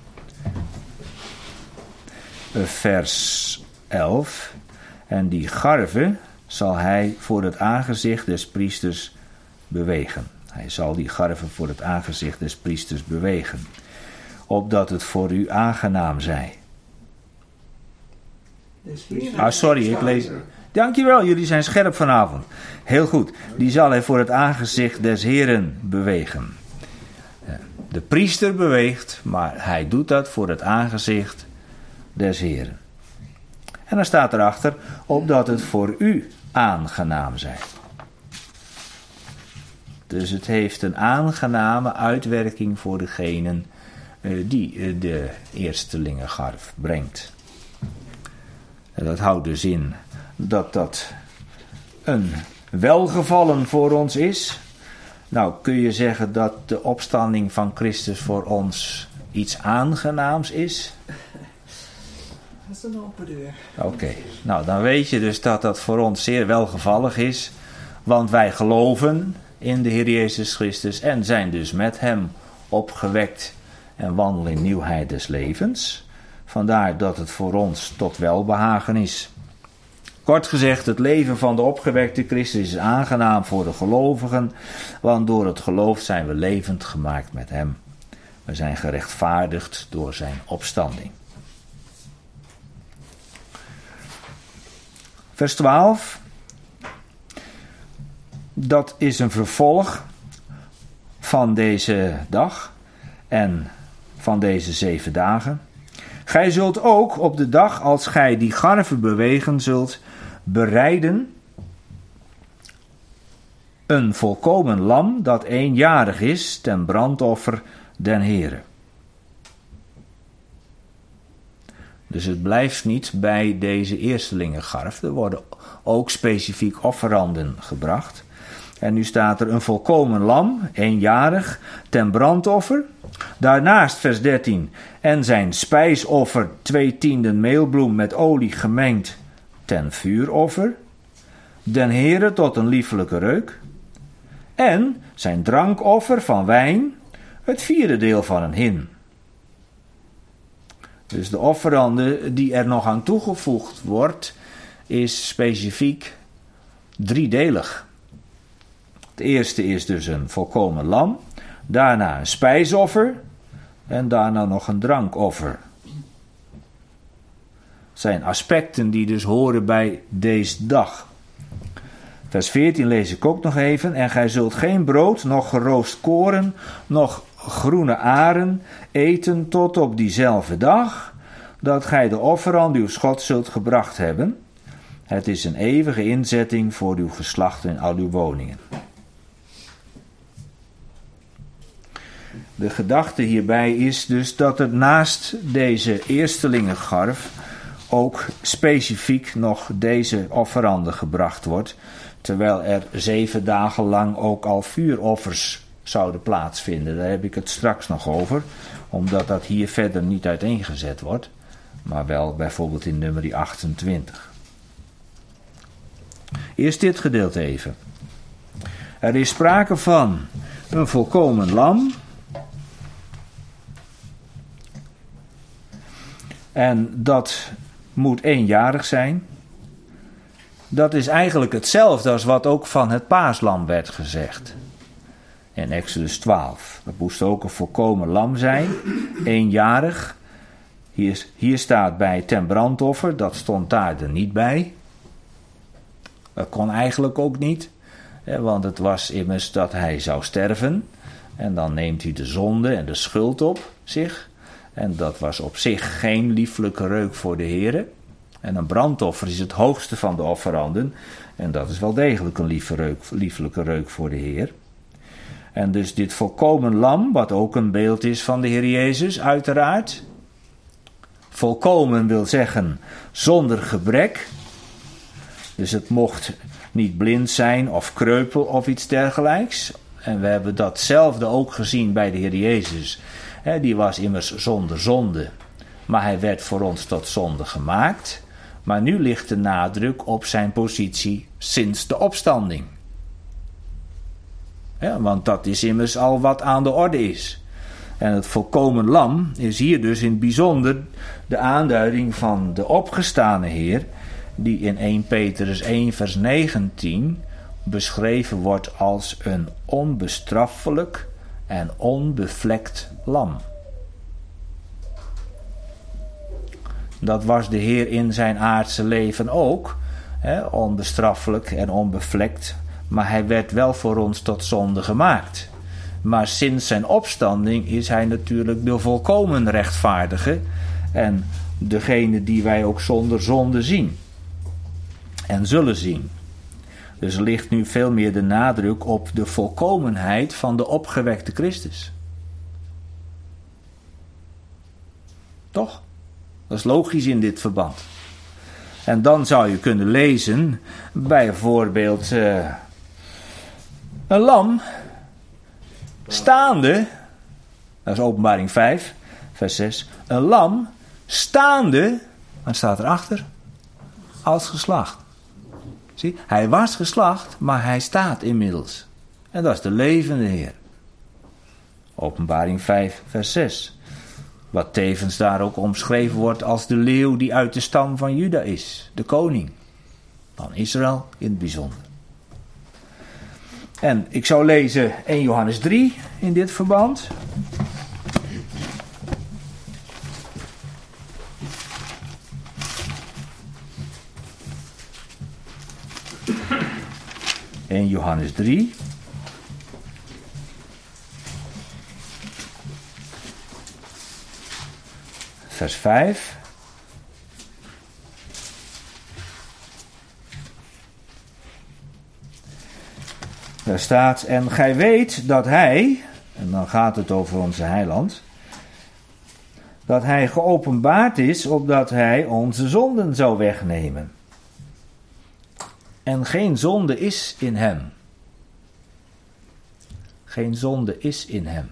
vers 11: en die garve zal hij voor het aangezicht des priesters bewegen. Hij zal die garve voor het aangezicht des priesters bewegen, opdat het voor u aangenaam zij. Sorry, ik lees. Dankjewel, jullie zijn scherp vanavond. Heel goed. Die zal hij voor het aangezicht des Heren bewegen. De priester beweegt, maar hij doet dat voor het aangezicht des Heren. En dan staat erachter: opdat het voor u aangenaam zij. Dus het heeft een aangename uitwerking voor degenen die de eerstelingengarf brengt. En dat houdt dus in dat dat een welgevallen voor ons is. Nou, kun je zeggen dat de opstanding van Christus voor ons iets aangenaams is? Dat is een open deur. Oké, nou dan weet je dus dat dat voor ons zeer welgevallig is. Want wij geloven in de Heer Jezus Christus en zijn dus met hem opgewekt en wandelen in nieuwheid des levens. Vandaar dat het voor ons tot welbehagen is. Kort gezegd, het leven van de opgewekte Christus is aangenaam voor de gelovigen, want door het geloof zijn we levend gemaakt met hem. We zijn gerechtvaardigd door zijn opstanding. Vers 12. Dat is een vervolg van deze dag en van deze 7 dagen. Gij zult ook op de dag als gij die garven bewegen zult, bereiden een volkomen lam dat eenjarig is ten brandoffer den Heere. Dus het blijft niet bij deze eerstelingengarf. Er worden ook specifiek offeranden gebracht. En nu staat er een volkomen lam, eenjarig, ten brandoffer. Daarnaast vers 13. En zijn spijsoffer 2/10 meelbloem met olie gemengd ten vuuroffer. Den Heere tot een liefelijke reuk. En zijn drankoffer van wijn, het 4e deel van een hin. Dus de offerande die er nog aan toegevoegd wordt, is specifiek 3-delig. Het eerste is dus een volkomen lam, daarna een spijsoffer en daarna nog een drankoffer. Het zijn aspecten die dus horen bij deze dag. Vers 14 lees ik ook nog even. En gij zult geen brood, noch geroost koren, noch groene aren eten tot op diezelfde dag, dat gij de offerande uw God zult gebracht hebben. Het is een eeuwige inzetting voor uw geslacht en al uw woningen. De gedachte hierbij is dus dat er naast deze eerstelingengarf ook specifiek nog deze offerande gebracht wordt, terwijl er 7 dagen lang ook al vuuroffers zouden plaatsvinden. Daar heb ik het straks nog over, omdat dat hier verder niet uiteengezet wordt, maar wel bijvoorbeeld in nummer 28. Eerst dit gedeelte even. Er is sprake van een volkomen lam. En dat moet eenjarig zijn. Dat is eigenlijk hetzelfde als wat ook van het paaslam werd gezegd. In Exodus 12. Dat moest ook een volkomen lam zijn. Eenjarig. Hier staat bij ten brandoffer. Dat stond daar er niet bij. Dat kon eigenlijk ook niet. Want het was immers dat hij zou sterven. En dan neemt hij de zonde en de schuld op zich. En dat was op zich geen lieflijke reuk voor de Heere. En een brandoffer is het hoogste van de offeranden. En dat is wel degelijk een lieflijke reuk voor de Heer. En dus dit volkomen lam, wat ook een beeld is van de Heer Jezus, uiteraard. Volkomen wil zeggen zonder gebrek. Dus het mocht niet blind zijn of kreupel of iets dergelijks. En we hebben datzelfde ook gezien bij de Heer Jezus. Die was immers zonder zonde. Maar hij werd voor ons tot zonde gemaakt. Maar nu ligt de nadruk op zijn positie sinds de opstanding. Want dat is immers al wat aan de orde is. En het volkomen lam is hier dus in het bijzonder de aanduiding van de opgestane Heer, die in 1 Petrus 1 vers 19 beschreven wordt als een onbestraffelijk en onbevlekt lam. Dat was de Heer in zijn aardse leven ook, onbestraffelijk en onbevlekt, maar hij werd wel voor ons tot zonde gemaakt. Maar sinds zijn opstanding is hij natuurlijk de volkomen rechtvaardige en degene die wij ook zonder zonde zien en zullen zien. Dus er ligt nu veel meer de nadruk op de volkomenheid van de opgewekte Christus. Toch? Dat is logisch in dit verband. En dan zou je kunnen lezen, bijvoorbeeld een lam, staande, dat is Openbaring 5, vers 6, een lam, staande, wat staat erachter? Als geslacht. Zie, hij was geslacht, maar hij staat inmiddels. En dat is de levende Heer. Openbaring 5, vers 6. Wat tevens daar ook omschreven wordt als de leeuw die uit de stam van Juda is. De koning. dan Israël in het bijzonder. En ik zou lezen 1 Johannes 3 in dit verband. In Johannes 3. Vers 5. Daar staat, en gij weet dat hij, en dan gaat het over onze heiland, dat hij geopenbaard is, opdat hij onze zonden zou wegnemen. En geen zonde is in hem. Geen zonde is in hem.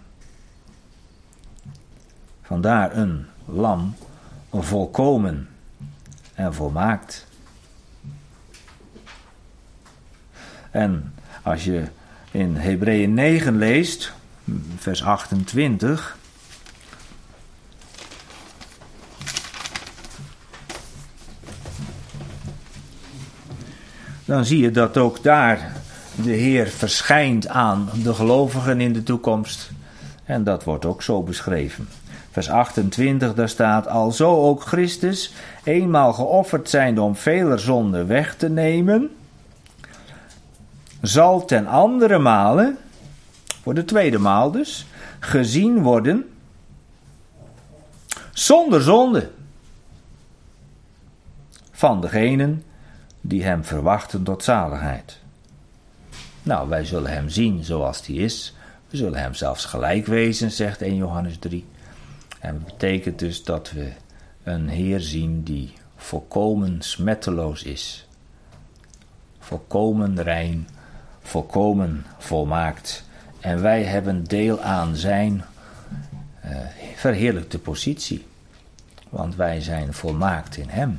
Vandaar een lam, een volkomen en volmaakt. En als je in Hebreeën 9 leest, vers 28... dan zie je dat ook daar de Heer verschijnt aan de gelovigen in de toekomst. En dat wordt ook zo beschreven. Vers 28, daar staat, alzo ook Christus, eenmaal geofferd zijnde om veler zonden weg te nemen, zal ten andere male, voor de tweede maal dus, gezien worden zonder zonde van degenen die hem verwachten tot zaligheid. Nou, wij zullen hem zien zoals hij is. We zullen hem zelfs gelijk wezen, zegt 1 Johannes 3. En dat betekent dus dat we een Heer zien die volkomen smetteloos is. Volkomen rein, volkomen volmaakt. En wij hebben deel aan zijn verheerlijkte positie. Want wij zijn volmaakt in hem.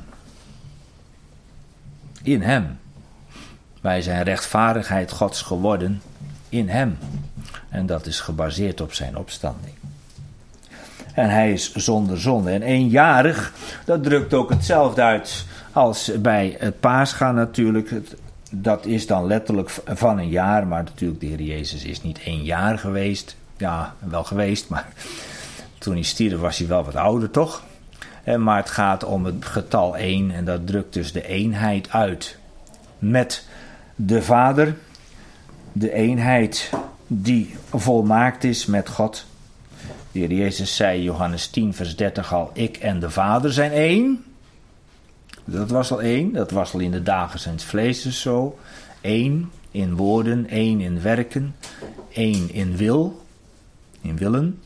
In hem. Wij zijn rechtvaardigheid Gods geworden in hem. En dat is gebaseerd op zijn opstanding. En hij is zonder zonde. En eenjarig, dat drukt ook hetzelfde uit als bij het Pascha natuurlijk. Dat is dan letterlijk van een jaar. Maar natuurlijk, de Heer Jezus is niet 1 jaar geweest. Ja, wel geweest, maar toen hij stierf was hij wel wat ouder, toch? Maar het gaat om het getal 1 en dat drukt dus de eenheid uit. Met de Vader, de eenheid die volmaakt is met God. De Heer Jezus zei, Johannes 10 vers 30 al, ik en de Vader zijn één. Dat was al 1, dat was al in de dagen zijns vleeses zo. 1 in woorden, 1 in werken, 1 in willen.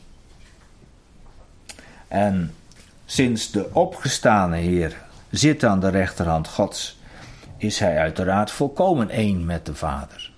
En sinds de opgestane Heer zit aan de rechterhand Gods, is hij uiteraard volkomen één met de Vader.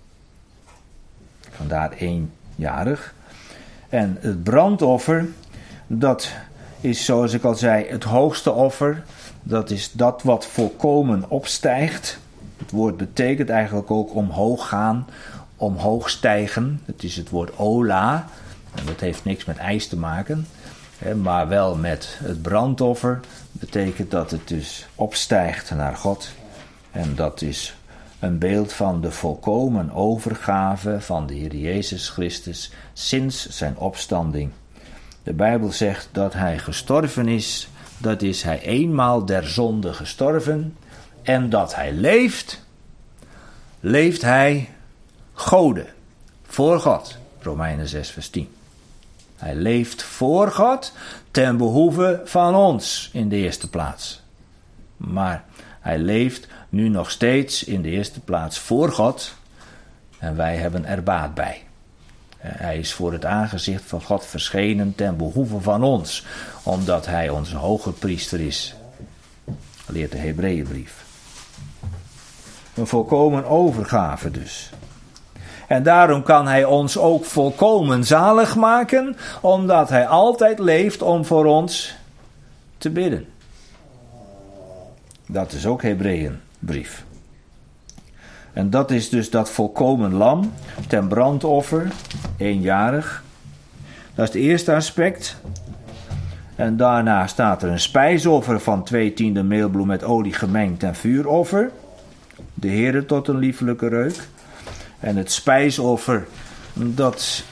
Vandaar eenjarig. En het brandoffer, dat is zoals ik al zei het hoogste offer. Dat is dat wat volkomen opstijgt. Het woord betekent eigenlijk ook omhoog gaan, omhoog stijgen. Het is het woord ola. En dat heeft niks met ijs te maken. Maar wel met het brandoffer. Betekent dat het dus opstijgt naar God. En dat is een beeld van de volkomen overgave van de Heer Jezus Christus sinds zijn opstanding. De Bijbel zegt dat hij gestorven is. Dat is hij eenmaal der zonde gestorven. En dat hij leeft. Leeft hij Gode. Voor God. Romeinen 6 vers 10. Hij leeft voor God ten behoeve van ons in de eerste plaats. Maar hij leeft nu nog steeds in de eerste plaats voor God. En wij hebben er baat bij. Hij is voor het aangezicht van God verschenen ten behoeve van ons. Omdat hij onze hoge priester is. Leert de Hebreeënbrief. Een volkomen overgave dus. En daarom kan hij ons ook volkomen zalig maken. Omdat hij altijd leeft om voor ons te bidden. Dat is ook Hebreeënbrief. En dat is dus dat volkomen lam ten brandoffer, eenjarig. Dat is het eerste aspect. En daarna staat er een spijsoffer van 2/10 meelbloem met olie gemengd en vuuroffer. de Heere tot een liefelijke reuk. En het spijsoffer, dat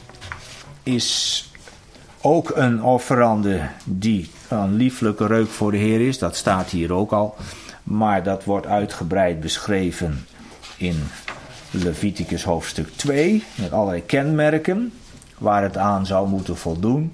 is ook een offerande die een lieflijke reuk voor de Heer is. Dat staat hier ook al. Maar dat wordt uitgebreid beschreven in Leviticus hoofdstuk 2. Met allerlei kenmerken waar het aan zou moeten voldoen.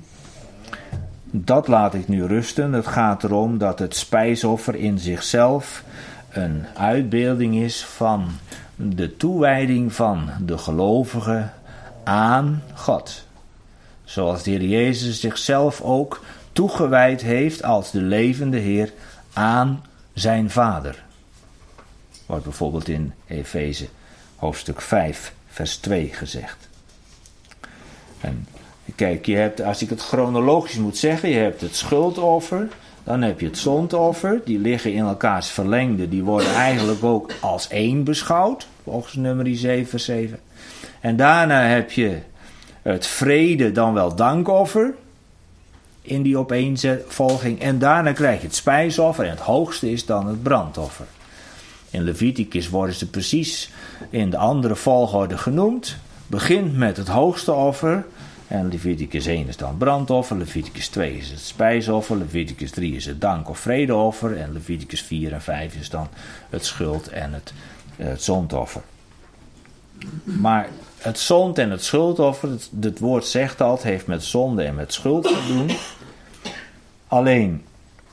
Dat laat ik nu rusten. Het gaat erom dat het spijsoffer in zichzelf een uitbeelding is van de toewijding van de gelovige aan God. Zoals de Heer Jezus zichzelf ook toegewijd heeft als de levende Heer aan zijn Vader. Wordt bijvoorbeeld in Efeze hoofdstuk 5 vers 2 gezegd. En kijk, je hebt, als ik het chronologisch moet zeggen, je hebt het schuldoffer, dan heb je het zondoffer, die liggen in elkaars verlengde, die worden eigenlijk ook als één beschouwd, volgens Numeri 7 vers 7. En daarna heb je het vrede dan wel dankoffer, in die opeenvolging, en daarna krijg je het spijsoffer, en het hoogste is dan het brandoffer. In Leviticus worden ze precies in de andere volgorde genoemd, begint met het hoogste offer. En Leviticus 1 is dan brandoffer, Leviticus 2 is het spijsoffer, Leviticus 3 is het dank- of vredeoffer en Leviticus 4 en 5 is dan het schuld- en het zondoffer. Maar het zond- en het schuldoffer, het woord zegt al, het heeft met zonde en met schuld te doen. Alleen,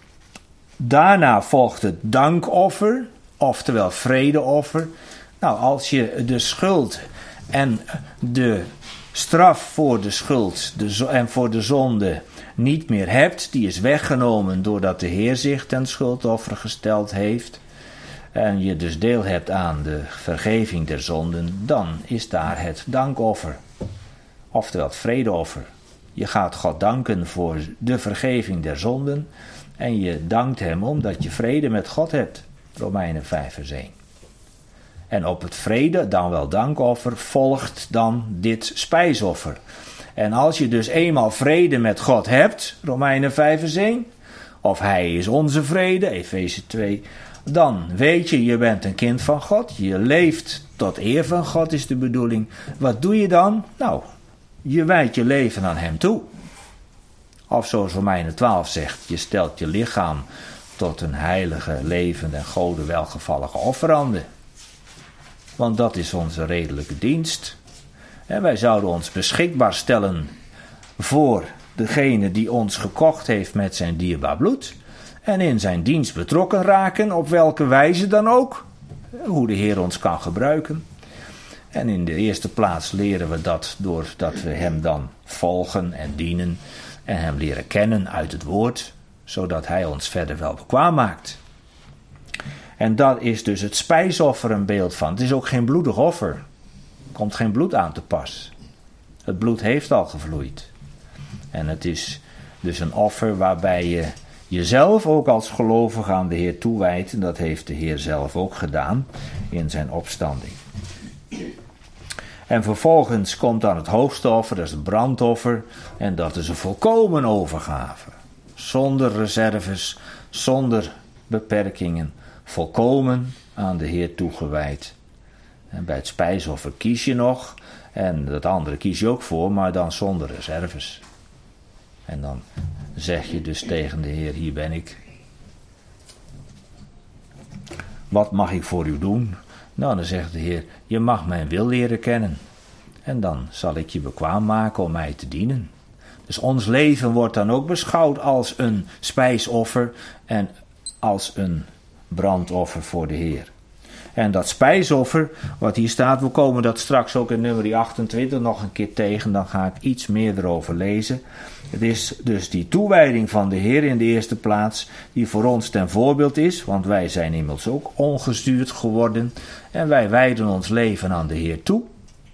daarna volgt het dankoffer, oftewel vredeoffer. Nou, als je de schuld en de straf voor de schuld en voor de zonde niet meer hebt, die is weggenomen doordat de Heer zich ten schuldoffer gesteld heeft, en je dus deel hebt aan de vergeving der zonden, dan is daar het dankoffer, oftewel het vredeoffer. Je gaat God danken voor de vergeving der zonden en je dankt hem omdat je vrede met God hebt. Romeinen 5 vers 1. En op het vrede, dan wel dankoffer, volgt dan dit spijsoffer. En als je dus eenmaal vrede met God hebt, Romeinen 5 vers 1, of hij is onze vrede, Efeze 2, dan weet je, je bent een kind van God, je leeft tot eer van God is de bedoeling. Wat doe je dan? Nou, je wijdt je leven aan hem toe. Of zoals Romeinen 12 zegt, je stelt je lichaam tot een heilige, levende en Gode welgevallige offerande. Want dat is onze redelijke dienst. En wij zouden ons beschikbaar stellen voor degene die ons gekocht heeft met zijn dierbaar bloed. En in zijn dienst betrokken raken, op welke wijze dan ook. Hoe de Heer ons kan gebruiken. En in de eerste plaats leren we dat doordat we hem dan volgen en dienen. En hem leren kennen uit het woord. Zodat hij ons verder wel bekwaam maakt. En dat is dus het spijsoffer een beeld van. Het is ook geen bloedig offer. Er komt geen bloed aan te pas. Het bloed heeft al gevloeid. En het is dus een offer waarbij je jezelf ook als gelovige aan de Heer toewijdt. En dat heeft de Heer zelf ook gedaan in zijn opstanding. En vervolgens komt dan het hoogste offer, dat is het brandoffer. En dat is een volkomen overgave. Zonder reserves, zonder beperkingen. Volkomen aan de Heer toegewijd. En bij het spijsoffer kies je nog. En dat andere kies je ook voor, maar dan zonder reserves. En dan zeg je dus tegen de Heer, hier ben ik. Wat mag ik voor u doen? Nou, dan zegt de Heer, je mag mijn wil leren kennen. En dan zal ik je bekwaam maken om mij te dienen. Dus ons leven wordt dan ook beschouwd als een spijsoffer en als een brandoffer voor de Heer. En dat spijsoffer, wat hier staat, we komen dat straks ook in Numeri 28 nog een keer tegen, dan ga ik iets meer erover lezen. Het is dus die toewijding van de Heer in de eerste plaats, die voor ons ten voorbeeld is, want wij zijn inmiddels ook ongestuurd geworden en wij wijden ons leven aan de Heer toe,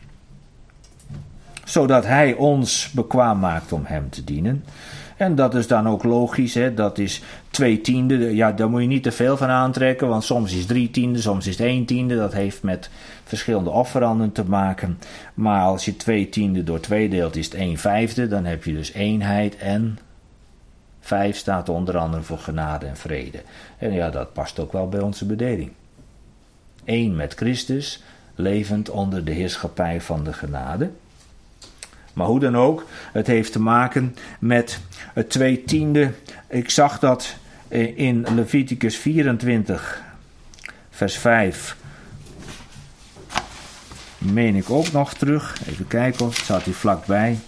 zodat hij ons bekwaam maakt om hem te dienen. En dat is dan ook logisch, hè? Dat is 2/10. Ja, daar moet je niet te veel van aantrekken, want soms is 3/10, soms is het 1/10. Dat heeft met verschillende offeranden te maken. Maar als je 2/10 door 2 deelt, is het 1/5. Dan heb je dus eenheid en 5 staat onder andere voor genade en vrede. En ja, dat past ook wel bij onze bedeling. één met Christus, levend onder de heerschappij van de genade. Maar hoe dan ook, het heeft te maken met het 2/10. Ik zag dat in Leviticus 24, vers 5. Meen ik ook nog terug. Even kijken, of het staat hier vlakbij.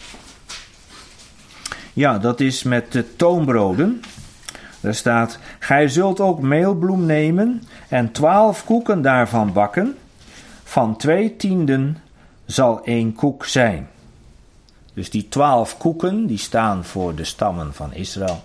Ja, dat is met de toonbroden. Daar staat: gij zult ook meelbloem nemen en 12 koeken daarvan bakken. Van 2/10 zal 1 koek zijn. Dus die 12 koeken, die staan voor de stammen van Israël.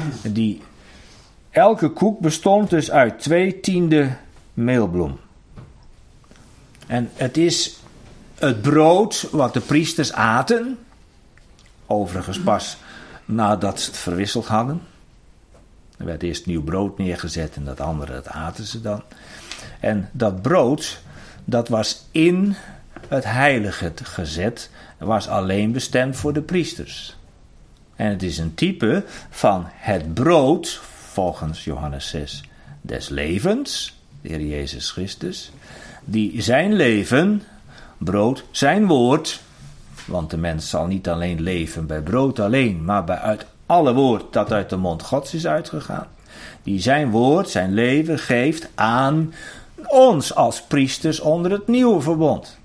Elke koek bestond dus uit 2/10 meelbloem. En het is het brood wat de priesters aten. Overigens pas nadat ze het verwisseld hadden. Er werd eerst nieuw brood neergezet en dat andere, dat aten ze dan. En dat brood, dat was in het heilige gezet, was alleen bestemd voor de priesters. En het is een type van het brood, volgens Johannes 6, des levens, de Heer Jezus Christus, die zijn leven, brood, zijn woord, want de mens zal niet alleen leven bij brood alleen, maar uit alle woord dat uit de mond Gods is uitgegaan, die zijn woord, zijn leven geeft aan ons als priesters onder het nieuwe verbond.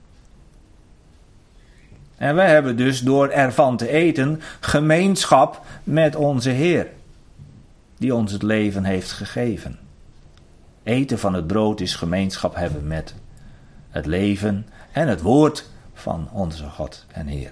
En wij hebben dus door ervan te eten gemeenschap met onze Heer, die ons het leven heeft gegeven. Eten van het brood is gemeenschap hebben met het leven en het woord van onze God en Heer.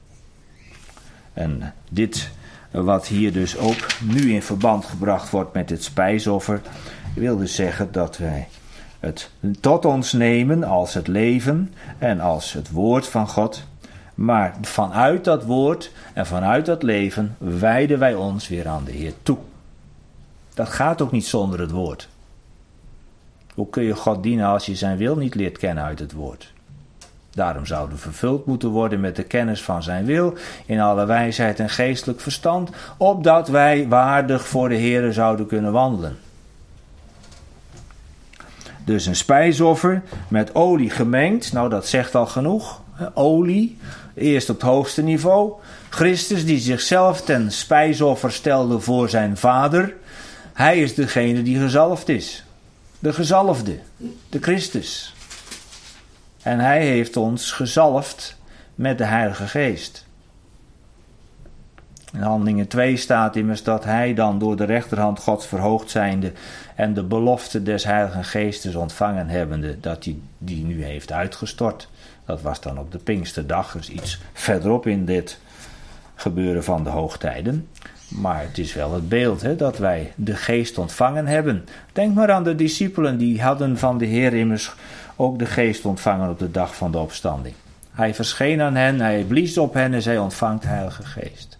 En dit wat hier dus ook nu in verband gebracht wordt met het spijsoffer, wil dus zeggen dat wij het tot ons nemen als het leven en als het woord van God. Maar vanuit dat woord en vanuit dat leven wijden wij ons weer aan de Heer toe. Dat gaat ook niet zonder het woord. Hoe kun je God dienen als je zijn wil niet leert kennen uit het woord? Daarom zouden we vervuld moeten worden met de kennis van zijn wil, in alle wijsheid en geestelijk verstand, opdat wij waardig voor de Heere zouden kunnen wandelen. Dus een spijsoffer met olie gemengd, nou dat zegt al genoeg. Olie, eerst op het hoogste niveau. Christus die zichzelf ten spijsoffer stelde voor zijn Vader. Hij is degene die gezalfd is. De gezalfde, de Christus. En hij heeft ons gezalfd met de Heilige Geest. In Handelingen 2 staat immers dat hij dan door de rechterhand Gods verhoogd zijnde en de belofte des Heiligen Geestes ontvangen hebbende, dat hij die nu heeft uitgestort. Dat was dan op de Pinksterdag, dus iets verderop in dit gebeuren van de hoogtijden. Maar het is wel het beeld dat wij de Geest ontvangen hebben. Denk maar aan de discipelen, die hadden van de Heer immers ook de Geest ontvangen op de dag van de opstanding. Hij verscheen aan hen, hij blies op hen en zij ontvangt de Heilige Geest.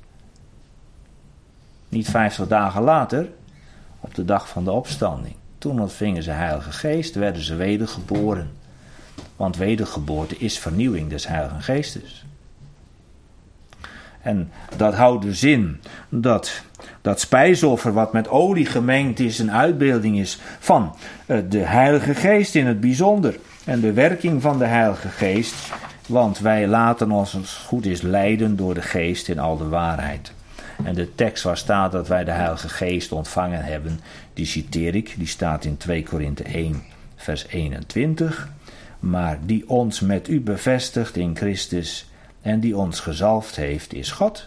Niet 50 dagen later, op de dag van de opstanding. Toen ontvingen ze Heilige Geest, werden ze wedergeboren. Want wedergeboorte is vernieuwing des Heiligen Geestes. En dat houdt dus in dat spijsoffer wat met olie gemengd is een uitbeelding is van de Heilige Geest in het bijzonder. En de werking van de Heilige Geest, want wij laten ons als het goed is leiden door de Geest in al de waarheid. En de tekst waar staat dat wij de Heilige Geest ontvangen hebben, die citeer ik, die staat in 2 Korinthe 1 vers 21. Maar die ons met u bevestigt in Christus en die ons gezalfd heeft, is God.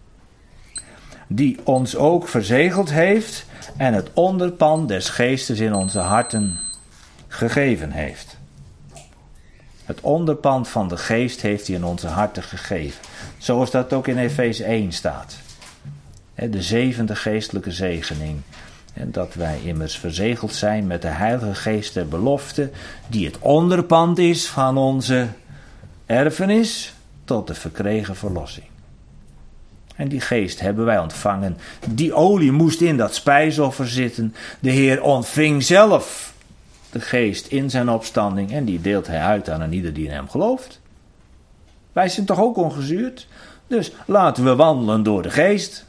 Die ons ook verzegeld heeft en het onderpand des Geestes in onze harten gegeven heeft. Het onderpand van de Geest heeft hij in onze harten gegeven. Zoals dat ook in Efeze 1 staat. De 7e geestelijke zegening. En dat wij immers verzegeld zijn met de Heilige Geest der belofte, die het onderpand is van onze erfenis tot de verkregen verlossing. En die geest hebben wij ontvangen. Die olie moest in dat spijsoffer zitten. De Heer ontving zelf de geest in zijn opstanding en die deelt hij uit aan ieder die in hem gelooft. Wij zijn toch ook ongezuurd? Dus laten we wandelen door de geest.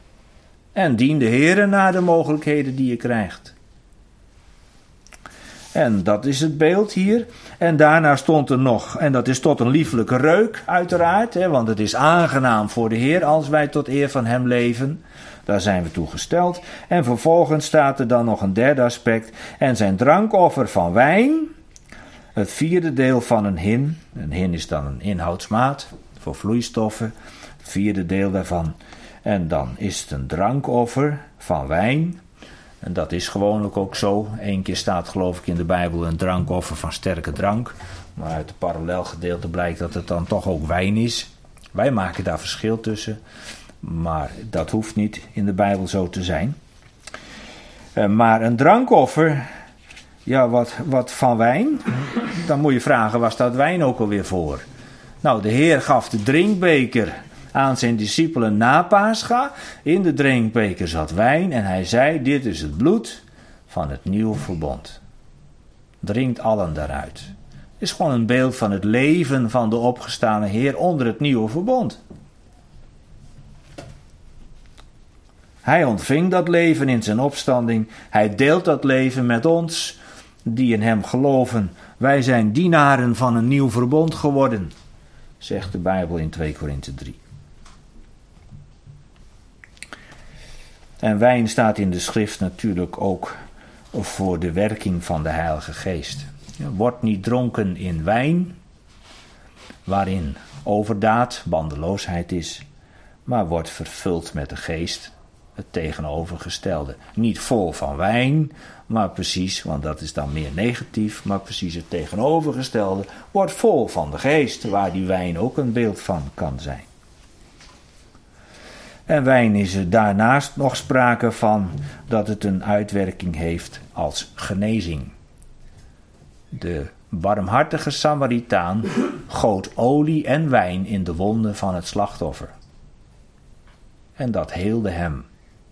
En dien de Heere naar de mogelijkheden die je krijgt. En dat is het beeld hier. En daarna stond er nog, en dat is tot een lieflijke reuk uiteraard, want het is aangenaam voor de Heer als wij tot eer van hem leven. Daar zijn we toe gesteld. En vervolgens staat er dan nog een derde aspect. En zijn drankoffer van wijn, het vierde deel van een hin. Een hin is dan een inhoudsmaat voor vloeistoffen. Het vierde deel daarvan. En dan is het een drankoffer van wijn. En dat is gewoonlijk ook zo. Eén keer staat geloof ik in de Bijbel een drankoffer van sterke drank. Maar uit het parallelgedeelte blijkt dat het dan toch ook wijn is. Wij maken daar verschil tussen. Maar dat hoeft niet in de Bijbel zo te zijn. Maar een drankoffer, ja, wat van wijn? Dan moet je vragen, waar staat wijn ook alweer voor? Nou, de Heer gaf de drinkbeker aan zijn discipelen na Pascha. In de drinkbeker zat wijn en hij zei, dit is het bloed van het nieuwe verbond. Drinkt allen daaruit. Het is gewoon een beeld van het leven van de opgestane Heer onder het nieuwe verbond. Hij ontving dat leven in zijn opstanding. Hij deelt dat leven met ons, die in hem geloven. Wij zijn dienaren van een nieuw verbond geworden, zegt de Bijbel in 2 Korinthe 3. En wijn staat in de schrift natuurlijk ook voor de werking van de Heilige Geest. Word niet dronken in wijn, waarin overdaad, bandeloosheid is, maar wordt vervuld met de Geest, het tegenovergestelde. Niet vol van wijn, maar precies, want dat is dan meer negatief, maar precies het tegenovergestelde, wordt vol van de Geest, waar die wijn ook een beeld van kan zijn. En wijn is er daarnaast nog sprake van dat het een uitwerking heeft als genezing. De barmhartige Samaritaan goot olie en wijn in de wonden van het slachtoffer. En dat heelde hem.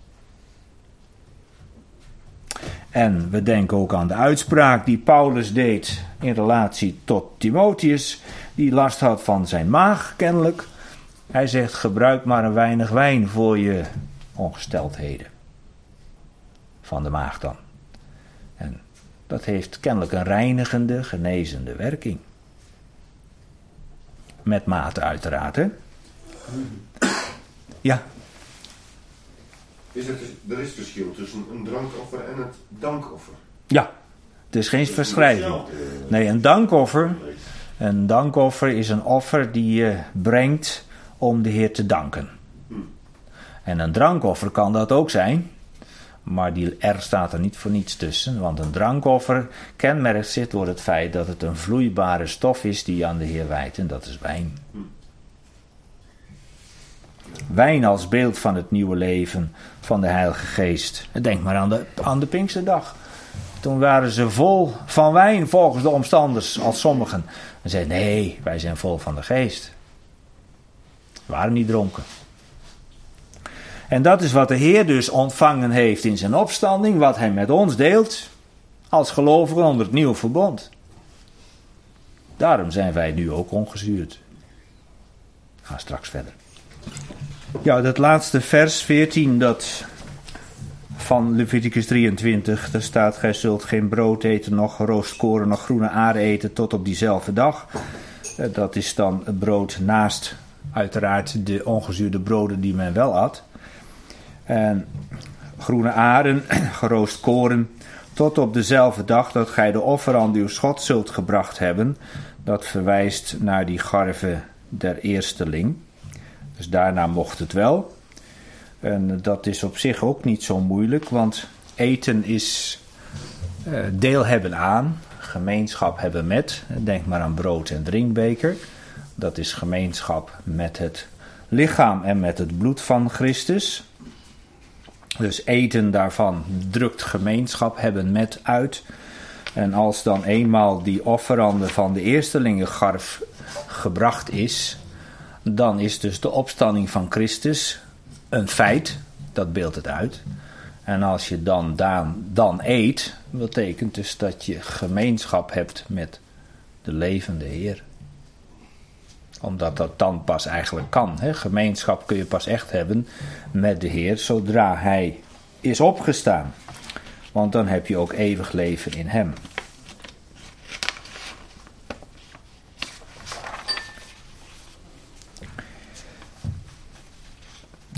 En we denken ook aan de uitspraak die Paulus deed in relatie tot Timotheus, die last had van zijn maag kennelijk. Hij zegt, gebruik maar een weinig wijn voor je ongesteldheden. Van de maag dan. En dat heeft kennelijk een reinigende, genezende werking. Met mate uiteraard, hè? Ja. Er is verschil tussen een drankoffer en het dankoffer. Ja, het is geen verschrijving. Nee, een dankoffer is een offer die je brengt om de Heer te danken. En een drankoffer kan dat ook zijn, maar die R staat er niet voor niets tussen, want een drankoffer kenmerkt zich door het feit dat het een vloeibare stof is die je aan de Heer wijdt, en dat is wijn. Wijn als beeld van het nieuwe leven van de Heilige Geest. Denk maar aan de Pinksterdag. Toen waren ze vol van wijn volgens de omstanders als sommigen. En zeiden, nee, wij zijn vol van de Geest. We waren niet dronken. En dat is wat de Heer dus ontvangen heeft in zijn opstanding, wat hij met ons deelt als gelovigen onder het nieuwe verbond. Daarom zijn wij nu ook ongezuurd. We gaan straks verder. Ja, dat laatste vers 14 dat van Leviticus 23, daar staat, gij zult geen brood eten, nog geroost koren, nog groene aarde eten tot op diezelfde dag. Dat is dan het brood naast uiteraard de ongezuurde broden die men wel at. En groene aarden, geroost koren, tot op dezelfde dag dat gij de offer aan uw schot zult gebracht hebben. Dat verwijst naar die garve der eersteling. Dus daarna mocht het wel. En dat is op zich ook niet zo moeilijk, want eten is deel hebben aan, gemeenschap hebben met. Denk maar aan brood en drinkbeker. Dat is gemeenschap met het lichaam en met het bloed van Christus. Dus eten daarvan drukt gemeenschap hebben met uit. En als dan eenmaal die offerande van de eerstelingengarf gebracht is, dan is dus de opstanding van Christus een feit, dat beeldt het uit. En als je dan eet, betekent dus dat je gemeenschap hebt met de levende Heer. Omdat dat dan pas eigenlijk kan. Hè? Gemeenschap kun je pas echt hebben met de Heer zodra Hij is opgestaan. Want dan heb je ook eeuwig leven in Hem.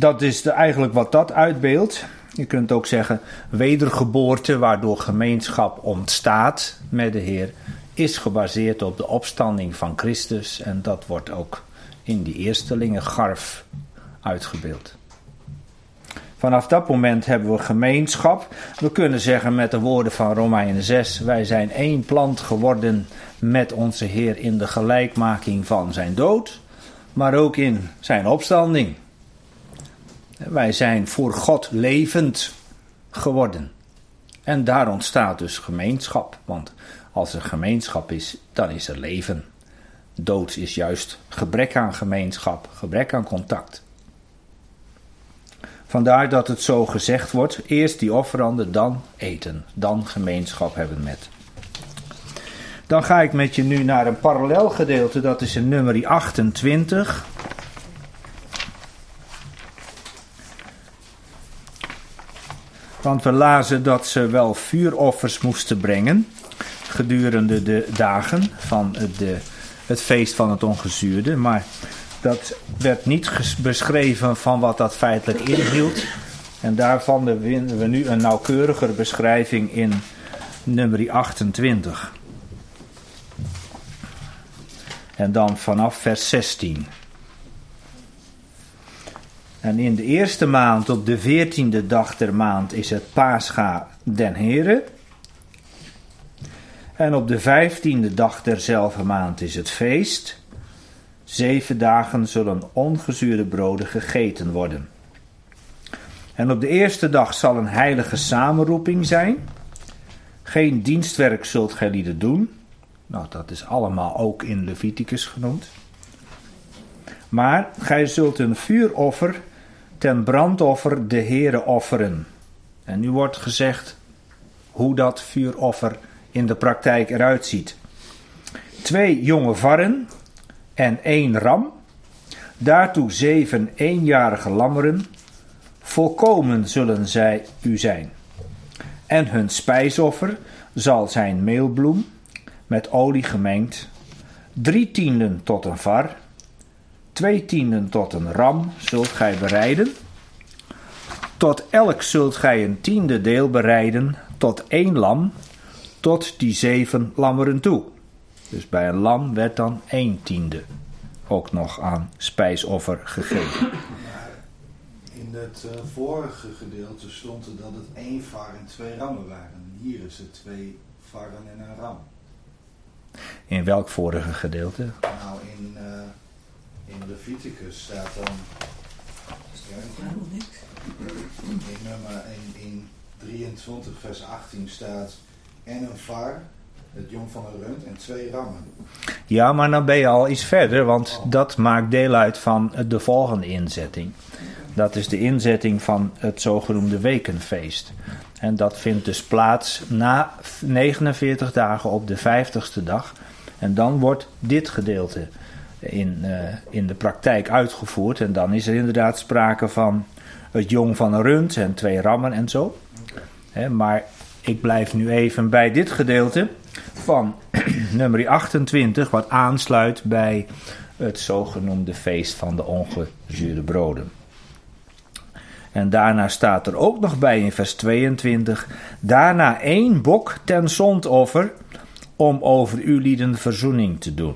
Dat is eigenlijk wat dat uitbeeldt. Je kunt ook zeggen wedergeboorte, waardoor gemeenschap ontstaat met de Heer, is gebaseerd op de opstanding van Christus. En dat wordt ook in die eerstelingengarf uitgebeeld. Vanaf dat moment hebben we gemeenschap. We kunnen zeggen met de woorden van Romeinen 6... wij zijn één plant geworden met onze Heer in de gelijkmaking van zijn dood, maar ook in zijn opstanding. Wij zijn voor God levend geworden. En daar ontstaat dus gemeenschap. Want als er gemeenschap is, dan is er leven. Dood is juist gebrek aan gemeenschap, gebrek aan contact. Vandaar dat het zo gezegd wordt, eerst die offeranden, dan eten, dan gemeenschap hebben met. Dan ga ik met je nu naar een parallel gedeelte, dat is in nummer 28. Want we lazen dat ze wel vuuroffers moesten brengen gedurende de dagen van het feest van het ongezuurde. Maar dat werd niet beschreven van wat dat feitelijk inhield. En daarvan vinden we nu een nauwkeuriger beschrijving in nummer 28. En dan vanaf vers 16. En in de eerste maand, op de 14e dag der maand, is het Pascha den Here. En op de 15e dag derzelfde maand is het feest. 7 dagen zullen ongezuurde broden gegeten worden. En op de eerste dag zal een heilige samenroeping zijn. Geen dienstwerk zult gij lieden doen. Nou, dat is allemaal ook in Leviticus genoemd. Maar gij zult een vuuroffer ten brandoffer de Heere offeren. En nu wordt gezegd hoe dat vuuroffer in de praktijk eruit ziet. 2 jonge varren en 1 ram. Daartoe 7 eenjarige lammeren. Volkomen zullen zij u zijn. En hun spijsoffer zal zijn meelbloem met olie gemengd. 3/10 tot een var. 2/10 tot een ram zult gij bereiden. Tot elk zult gij een 10e deel bereiden, tot 1 lam, tot die 7 lammeren toe. Dus bij een lam werd dan 1/10 ook nog aan spijsoffer gegeven. In het vorige gedeelte stond er dat het 1 var en 2 rammen waren. Hier is het 2 varren en een ram. In welk vorige gedeelte? Nou, in Leviticus staat dan... In 23 vers 18 staat... En een var, het jong van een rund, en 2 rammen. Ja, maar dan ben je al iets verder, want dat maakt deel uit van de volgende inzetting. Dat is de inzetting van het zogenoemde wekenfeest. En dat vindt dus plaats na 49 dagen op de 50ste dag. En dan wordt dit gedeelte in de praktijk uitgevoerd. En dan is er inderdaad sprake van het jong van een rund en 2 rammen en zo. Maar ik blijf nu even bij dit gedeelte van nummer 28, wat aansluit bij het zogenoemde feest van de ongezuurde broden. En daarna staat er ook nog bij in vers 22, daarna 1 bok ten zondoffer, om over uw lieden verzoening te doen.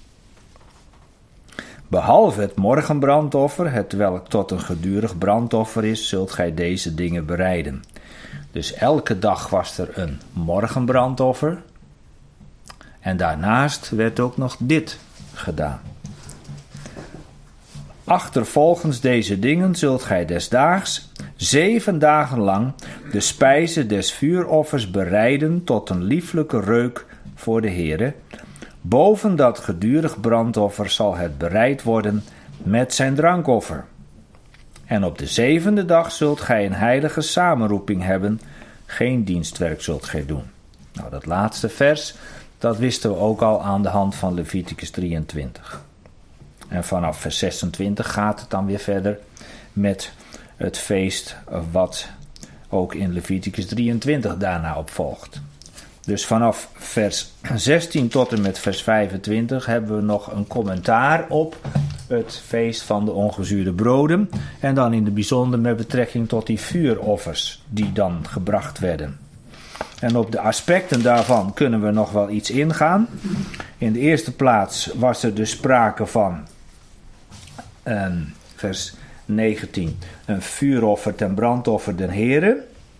Behalve het morgenbrandoffer, het welk tot een gedurig brandoffer is, zult gij deze dingen bereiden. Dus elke dag was er een morgenbrandoffer. En daarnaast werd ook nog dit gedaan. Achtervolgens deze dingen zult gij desdaags 7 dagen lang de spijze des vuuroffers bereiden tot een lieflijke reuk voor de Heere. Boven dat gedurig brandoffer zal het bereid worden met zijn drankoffer. En op de 7e dag zult gij een heilige samenroeping hebben. Geen dienstwerk zult gij doen. Nou, dat laatste vers, dat wisten we ook al aan de hand van Leviticus 23. En vanaf vers 26 gaat het dan weer verder met het feest wat ook in Leviticus 23 daarna opvolgt. Dus vanaf vers 16 tot en met vers 25 hebben we nog een commentaar op het feest van de ongezuurde broden. En dan in het bijzonder met betrekking tot die vuuroffers die dan gebracht werden. En op de aspecten daarvan kunnen we nog wel iets ingaan. In de eerste plaats was er dus sprake van, vers 19, een vuuroffer ten brandoffer den Heere.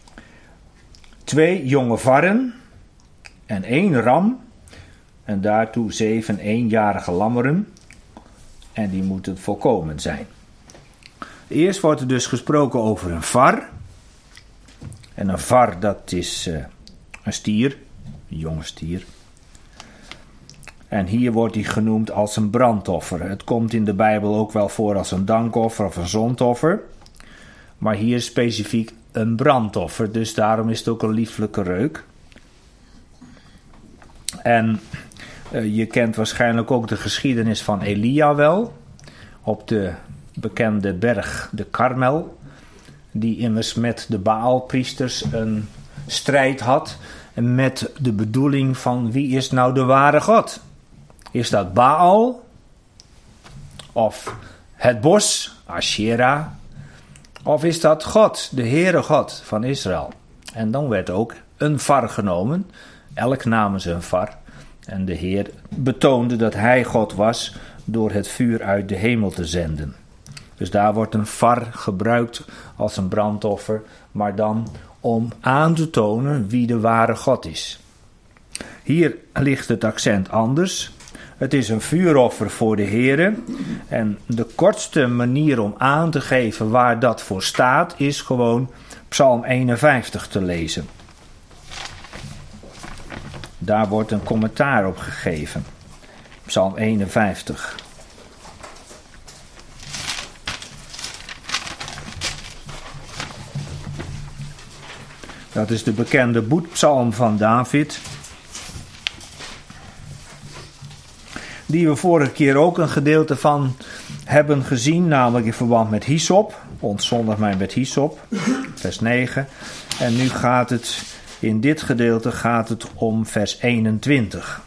2 jonge varren en 1 ram. En daartoe 7 eenjarige lammeren. En die moeten volkomen zijn. Eerst wordt er dus gesproken over een var. En een var, dat is een stier, een jonge stier. En hier wordt hij genoemd als een brandoffer. Het komt in de Bijbel ook wel voor als een dankoffer of een zondoffer. Maar hier specifiek een brandoffer, dus daarom is het ook een lieflijke reuk. En je kent waarschijnlijk ook de geschiedenis van Elia wel. Op de bekende berg, de Karmel. Die immers met de Baalpriesters een strijd had. Met de bedoeling van wie is nou de ware God? Is dat Baal? Of het bos, Asherah? Of is dat God, de Heere God van Israël? En dan werd ook een var genomen. Elk namen ze een var. En de Heer betoonde dat hij God was door het vuur uit de hemel te zenden. Dus daar wordt een var gebruikt als een brandoffer, maar dan om aan te tonen wie de ware God is. Hier ligt het accent anders. Het is een vuuroffer voor de Heere. En de kortste manier om aan te geven waar dat voor staat, is gewoon Psalm 51 te lezen. Daar wordt een commentaar op gegeven. Psalm 51. Dat is de bekende boetpsalm van David. Die we vorige keer ook een gedeelte van hebben gezien, namelijk in verband met hyssop. Ontzondig mij met hyssop, vers 9. En nu gaat het, in dit gedeelte gaat het om vers 21.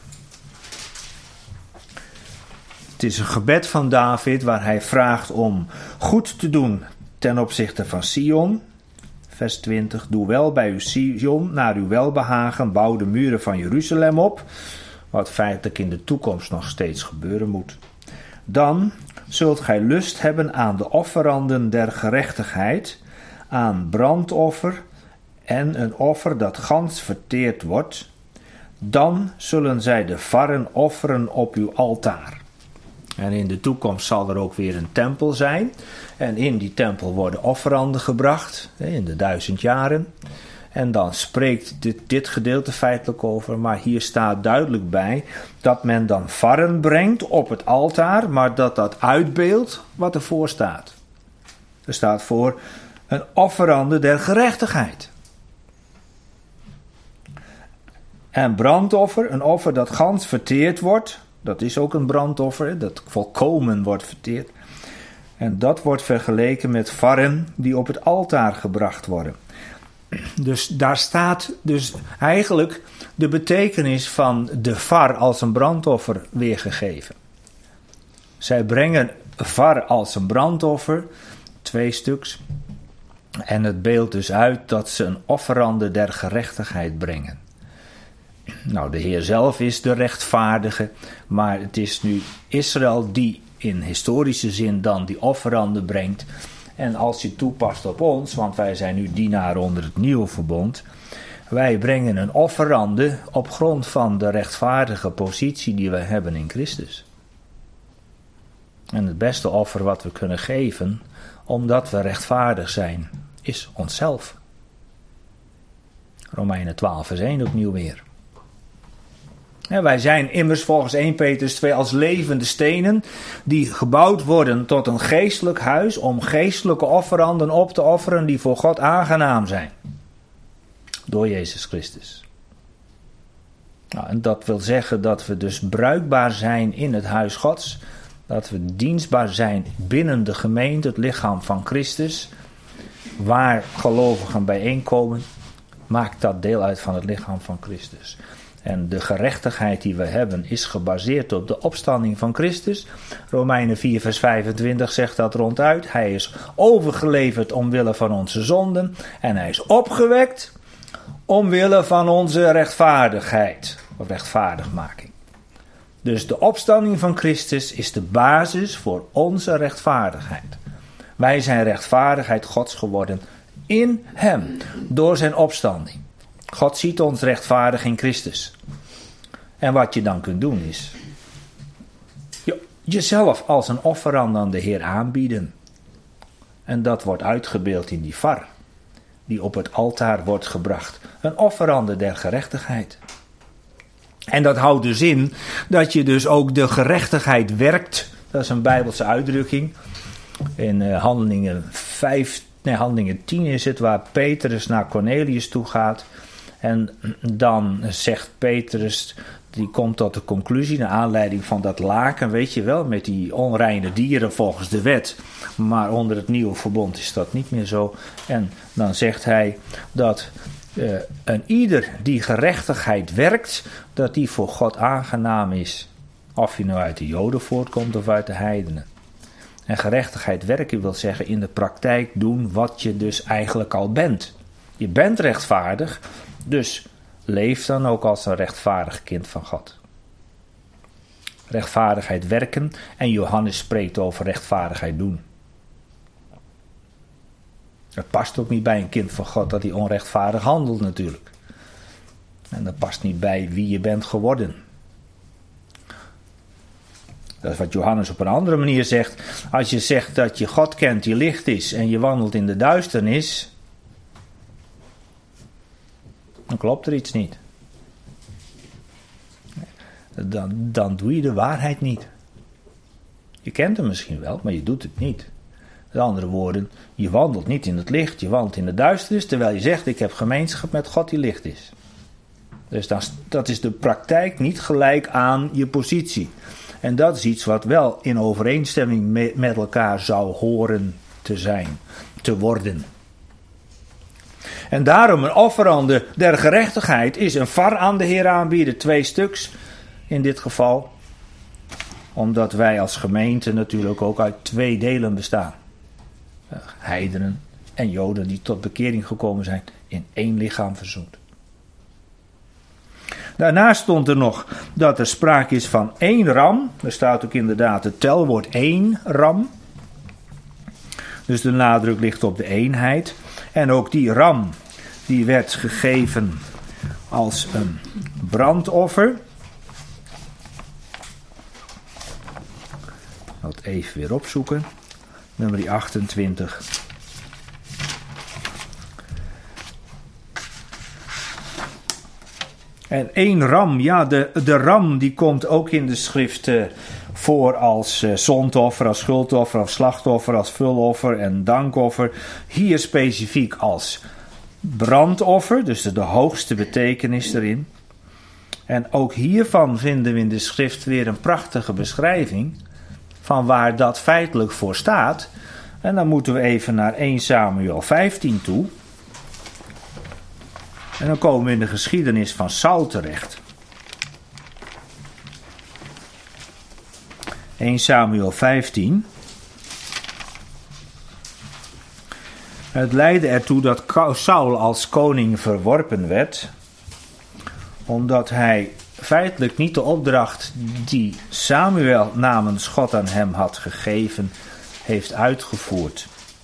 Het is een gebed van David waar hij vraagt om goed te doen ten opzichte van Sion. Vers 20, doe wel bij uw Sion, naar uw welbehagen, bouw de muren van Jeruzalem op. Wat feitelijk in de toekomst nog steeds gebeuren moet. Dan zult gij lust hebben aan de offeranden der gerechtigheid, aan brandoffer en een offer dat gans verteerd wordt. Dan zullen zij de varren offeren op uw altaar. En in de toekomst zal er ook weer een tempel zijn. En in die tempel worden offeranden gebracht, in de 1000 jaren. En dan spreekt dit gedeelte feitelijk over, maar hier staat duidelijk bij dat men dan varren brengt op het altaar, maar dat uitbeeldt wat ervoor staat. Er staat voor een offerande der gerechtigheid. En brandoffer, een offer dat gans verteerd wordt, dat is ook een brandoffer, dat volkomen wordt verteerd. En dat wordt vergeleken met varren die op het altaar gebracht worden. Dus daar staat dus eigenlijk de betekenis van de var als een brandoffer weergegeven. Zij brengen var als een brandoffer, 2 stuks. En het beeldt dus uit dat ze een offerande der gerechtigheid brengen. Nou, de Heer zelf is de rechtvaardige, maar het is nu Israël die in historische zin dan die offerande brengt. En als je toepast op ons, want wij zijn nu dienaar onder het nieuwe verbond, wij brengen een offerande op grond van de rechtvaardige positie die we hebben in Christus. En het beste offer wat we kunnen geven, omdat we rechtvaardig zijn, is onszelf. Romeinen 12 vers 1 opnieuw weer. En wij zijn immers volgens 1 Petrus 2 als levende stenen die gebouwd worden tot een geestelijk huis om geestelijke offeranden op te offeren die voor God aangenaam zijn. Door Jezus Christus. Nou, en dat wil zeggen dat we dus bruikbaar zijn in het huis Gods. Dat we dienstbaar zijn binnen de gemeente, het lichaam van Christus. Waar gelovigen bijeenkomen, maakt dat deel uit van het lichaam van Christus. En de gerechtigheid die we hebben is gebaseerd op de opstanding van Christus. Romeinen 4 vers 25 zegt dat ronduit. Hij is overgeleverd omwille van onze zonden. En hij is opgewekt omwille van onze rechtvaardigheid. Of rechtvaardigmaking. Dus de opstanding van Christus is de basis voor onze rechtvaardigheid. Wij zijn rechtvaardigheid Gods geworden in hem. Door zijn opstanding. God ziet ons rechtvaardig in Christus. En wat je dan kunt doen is jezelf als een offerand aan de Heer aanbieden. En dat wordt uitgebeeld in die var die op het altaar wordt gebracht. Een offerande der gerechtigheid. En dat houdt dus in dat je dus ook de gerechtigheid werkt. Dat is een Bijbelse uitdrukking. In Handelingen 10 is het waar Petrus naar Cornelius toe gaat. En dan zegt Petrus, die komt tot de conclusie, naar aanleiding van dat laken, weet je wel, met die onreine dieren volgens de wet. Maar onder het nieuwe verbond is dat niet meer zo. En dan zegt hij dat een ieder die gerechtigheid werkt, dat die voor God aangenaam is. Of je nou uit de Joden voortkomt of uit de heidenen. En gerechtigheid werken wil zeggen in de praktijk doen wat je dus eigenlijk al bent. Je bent rechtvaardig, dus leef dan ook als een rechtvaardig kind van God. Rechtvaardigheid werken en Johannes spreekt over rechtvaardigheid doen. Het past ook niet bij een kind van God dat hij onrechtvaardig handelt natuurlijk. En dat past niet bij wie je bent geworden. Dat is wat Johannes op een andere manier zegt. Als je zegt dat je God kent die licht is en je wandelt in de duisternis, dan klopt er iets niet. Dan doe je de waarheid niet. Je kent hem misschien wel, maar je doet het niet. Met andere woorden, je wandelt niet in het licht, je wandelt in de duisternis, terwijl je zegt, ik heb gemeenschap met God die licht is. Dus dat is de praktijk niet gelijk aan je positie. En dat is iets wat wel in overeenstemming met elkaar zou horen te zijn, te worden. En daarom een offerande der gerechtigheid is een var aan de Heer aanbieden, 2 stuks in dit geval. Omdat wij als gemeente natuurlijk ook uit 2 delen bestaan. Heidenen en Joden die tot bekering gekomen zijn, in 1 lichaam verzoend. Daarnaast stond er nog dat er sprake is van 1 ram. Er staat ook inderdaad het telwoord 1 ram. Dus de nadruk ligt op de eenheid. En ook die ram, die werd gegeven als een brandoffer. Ik zal het even weer opzoeken. Nummer 28. En 1 ram, ja, de ram die komt ook in de schrift voor als zondoffer, als schuldoffer, als slachtoffer, als vuloffer en dankoffer. Hier specifiek als brandoffer, dus de hoogste betekenis erin. En ook hiervan vinden we in de schrift weer een prachtige beschrijving van waar dat feitelijk voor staat. En dan moeten we even naar 1 Samuel 15 toe. En dan komen we in de geschiedenis van Saul terecht. 1 Samuel 15. Het leidde ertoe dat Saul als koning verworpen werd, omdat hij feitelijk niet de opdracht die Samuel namens God aan hem had gegeven, heeft uitgevoerd.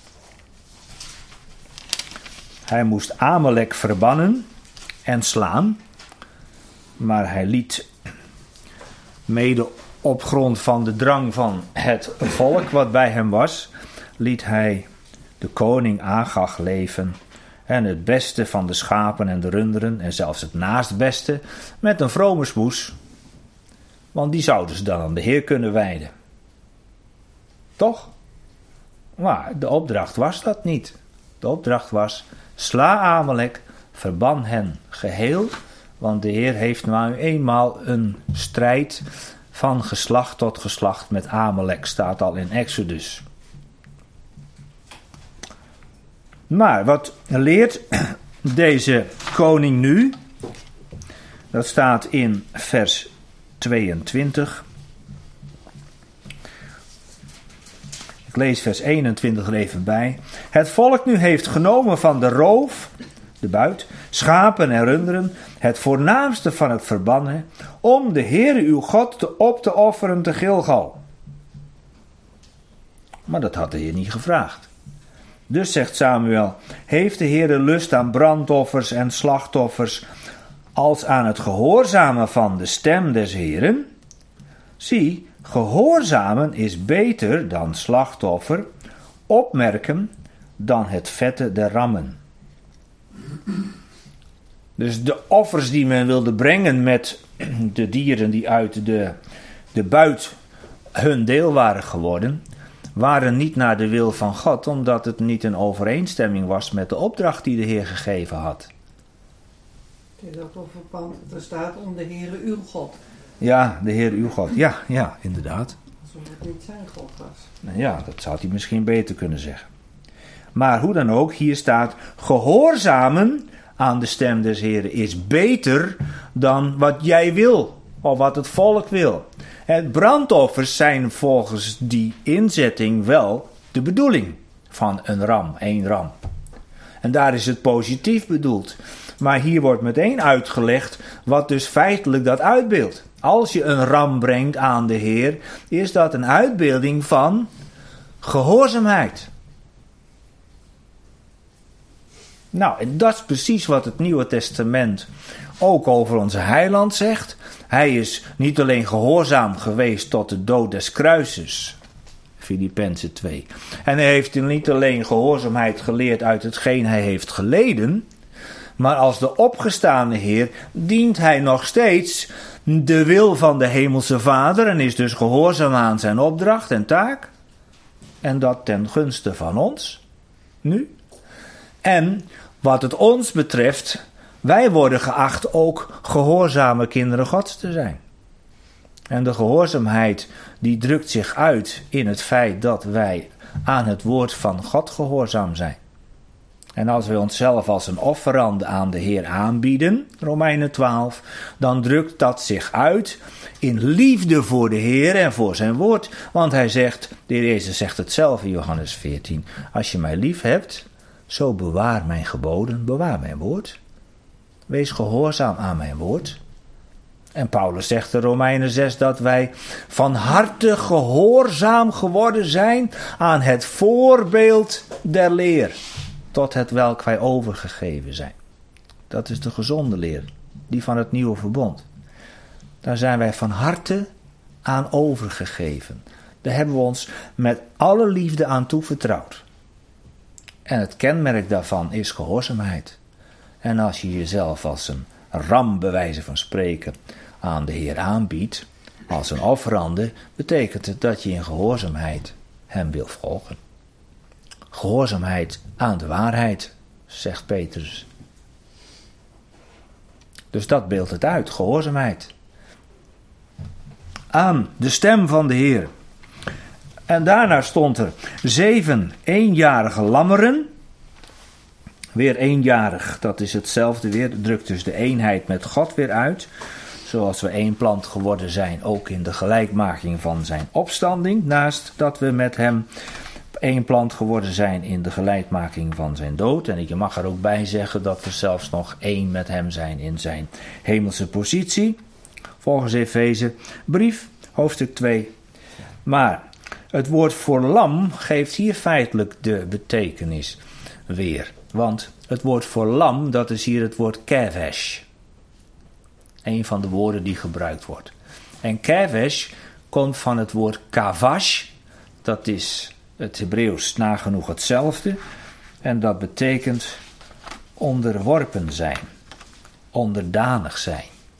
Hij moest Amalek verbannen en slaan, maar hij liet mede op grond van de drang van het volk wat bij hem was, liet hij de koning Agag leven en het beste van de schapen en de runderen en zelfs het naastbeste met een vrome smoes, want die zouden ze dan aan de Heer kunnen wijden. Toch? Maar de opdracht was dat niet. De opdracht was: sla Amalek, verban hen geheel, want de Heer heeft nou eenmaal een strijd van geslacht tot geslacht met Amalek, staat al in Exodus. Maar wat leert deze koning nu? Dat staat in vers 22. Ik lees vers 21 er even bij. Het volk nu heeft genomen van de roof, de buit, schapen en runderen, het voornaamste van het verbannen, om de Heere uw God op te offeren te Gilgal. Maar dat had de Heer niet gevraagd. Dus zegt Samuel, heeft de Heere lust aan brandoffers en slachtoffers als aan het gehoorzamen van de stem des Heeren? Zie, gehoorzamen is beter dan slachtoffer, opmerken dan het vette der rammen. Dus de offers die men wilde brengen met de dieren die uit de buit hun deel waren geworden, waren niet naar de wil van God, omdat het niet in overeenstemming was met de opdracht die de Heer gegeven had. Het is ook wel verpand. Er staat om de Heere uw God. Ja, de Heer uw God. Ja, inderdaad. Alsof het niet zijn God was. Nou ja, dat zou hij misschien beter kunnen zeggen. Maar hoe dan ook, hier staat, gehoorzamen aan de stem des Heeren is beter dan wat jij wil, of wat het volk wil. Het brandoffers zijn volgens die inzetting wel de bedoeling van een ram, één ram. En daar is het positief bedoeld. Maar hier wordt meteen uitgelegd wat dus feitelijk dat uitbeeldt. Als je een ram brengt aan de Heer, is dat een uitbeelding van gehoorzaamheid. Nou, en dat is precies wat het Nieuwe Testament ook over onze heiland zegt. Hij is niet alleen gehoorzaam geweest tot de dood des kruises, Filippenzen 2. En hij heeft niet alleen gehoorzaamheid geleerd uit hetgeen hij heeft geleden, maar als de opgestane Heer dient hij nog steeds de wil van de hemelse Vader en is dus gehoorzaam aan zijn opdracht en taak. En dat ten gunste van ons, nu. En wat het ons betreft, wij worden geacht ook gehoorzame kinderen Gods te zijn. En de gehoorzaamheid die drukt zich uit in het feit dat wij aan het woord van God gehoorzaam zijn. En als wij onszelf als een offerande aan de Heer aanbieden, Romeinen 12, dan drukt dat zich uit in liefde voor de Heer en voor zijn woord. Want hij zegt, de Heer Jezus zegt het zelf in Johannes 14, als je mij lief hebt, zo bewaar mijn geboden, bewaar mijn woord. Wees gehoorzaam aan mijn woord. En Paulus zegt in Romeinen 6 dat wij van harte gehoorzaam geworden zijn aan het voorbeeld der leer, tot het welk wij overgegeven zijn. Dat is de gezonde leer, die van het nieuwe verbond. Daar zijn wij van harte aan overgegeven. Daar hebben we ons met alle liefde aan toevertrouwd. En het kenmerk daarvan is gehoorzaamheid. En als je jezelf als een ram, bij wijze van spreken, aan de Heer aanbiedt, als een offerande, betekent het dat je in gehoorzaamheid hem wil volgen. Gehoorzaamheid aan de waarheid, zegt Petrus. Dus dat beeldt het uit, gehoorzaamheid. Aan de stem van de Heer. En daarna stond er 7 eenjarige lammeren. Weer eenjarig, dat is hetzelfde weer. Dat drukt dus de eenheid met God weer uit. Zoals we één plant geworden zijn, ook in de gelijkmaking van zijn opstanding. Naast dat we met hem één plant geworden zijn in de gelijkmaking van zijn dood. En je mag er ook bij zeggen dat we zelfs nog één met hem zijn in zijn hemelse positie. Volgens Efeze brief, hoofdstuk 2. Maar het woord voor lam geeft hier feitelijk de betekenis weer. Want het woord voor lam, dat is hier het woord kevesh. Een van de woorden die gebruikt wordt. En kevesh komt van het woord kavash. Dat is het Hebreeuws nagenoeg hetzelfde. En dat betekent onderworpen zijn. Onderdanig zijn.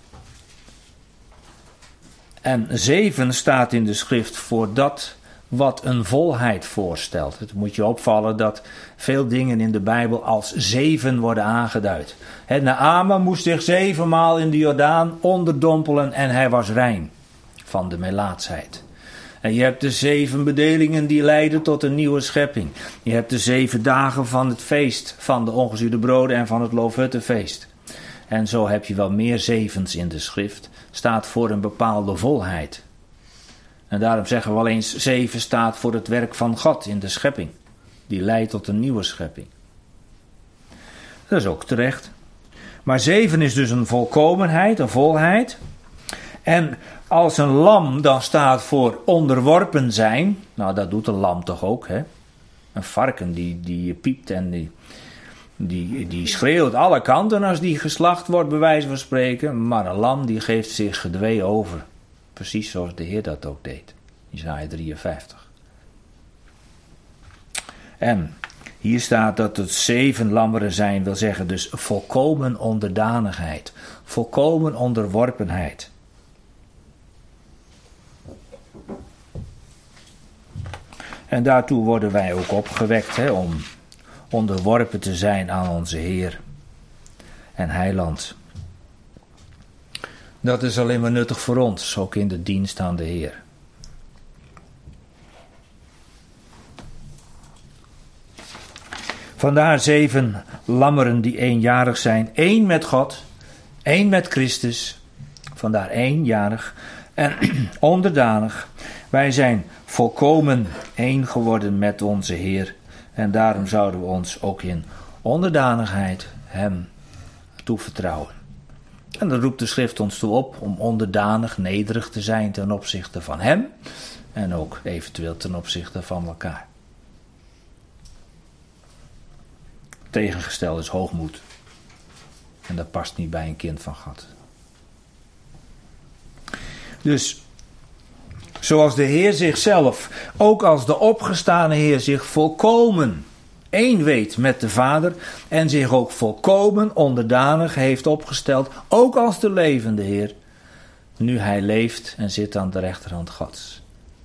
En 7 staat in de schrift voor dat wat een volheid voorstelt. Het moet je opvallen dat veel dingen in de Bijbel als 7 worden aangeduid. Naaman moest zich 7 maal in de Jordaan onderdompelen en hij was rein van de melaatsheid. En je hebt de 7 bedelingen die leiden tot een nieuwe schepping. Je hebt de 7 dagen van het feest van de ongezuurde broden en van het loofhuttenfeest. en zo heb je wel meer zevens in de schrift, staat voor een bepaalde volheid. En daarom zeggen we wel eens, 7 staat voor het werk van God in de schepping. Die leidt tot een nieuwe schepping. Dat is ook terecht. Maar 7 is dus een volkomenheid, een volheid. En als een lam dan staat voor onderworpen zijn, nou dat doet een lam toch ook, hè? Een varken die piept en die schreeuwt alle kanten als die geslacht wordt, bij wijze van spreken. Maar een lam die geeft zich gedwee over. Precies zoals de Heer dat ook deed. Jesaja 53. En hier staat dat het 7 lammeren zijn, wil zeggen dus volkomen onderdanigheid. Volkomen onderworpenheid. En daartoe worden wij ook opgewekt, hè, om onderworpen te zijn aan onze Heer en Heiland. Dat is alleen maar nuttig voor ons, ook in de dienst aan de Heer. Vandaar 7 lammeren die eenjarig zijn. 1 met God, 1 met Christus. Vandaar eenjarig en onderdanig. Wij zijn volkomen één geworden met onze Heer. En daarom zouden we ons ook in onderdanigheid hem toevertrouwen. En dan roept de schrift ons toe op om onderdanig, nederig te zijn ten opzichte van hem. En ook eventueel ten opzichte van elkaar. Tegengesteld is hoogmoed. En dat past niet bij een kind van God. Dus, zoals de Heer zichzelf, ook als de opgestane Heer zich volkomen één weet met de Vader en zich ook volkomen onderdanig heeft opgesteld, ook als de levende Heer, nu hij leeft en zit aan de rechterhand Gods.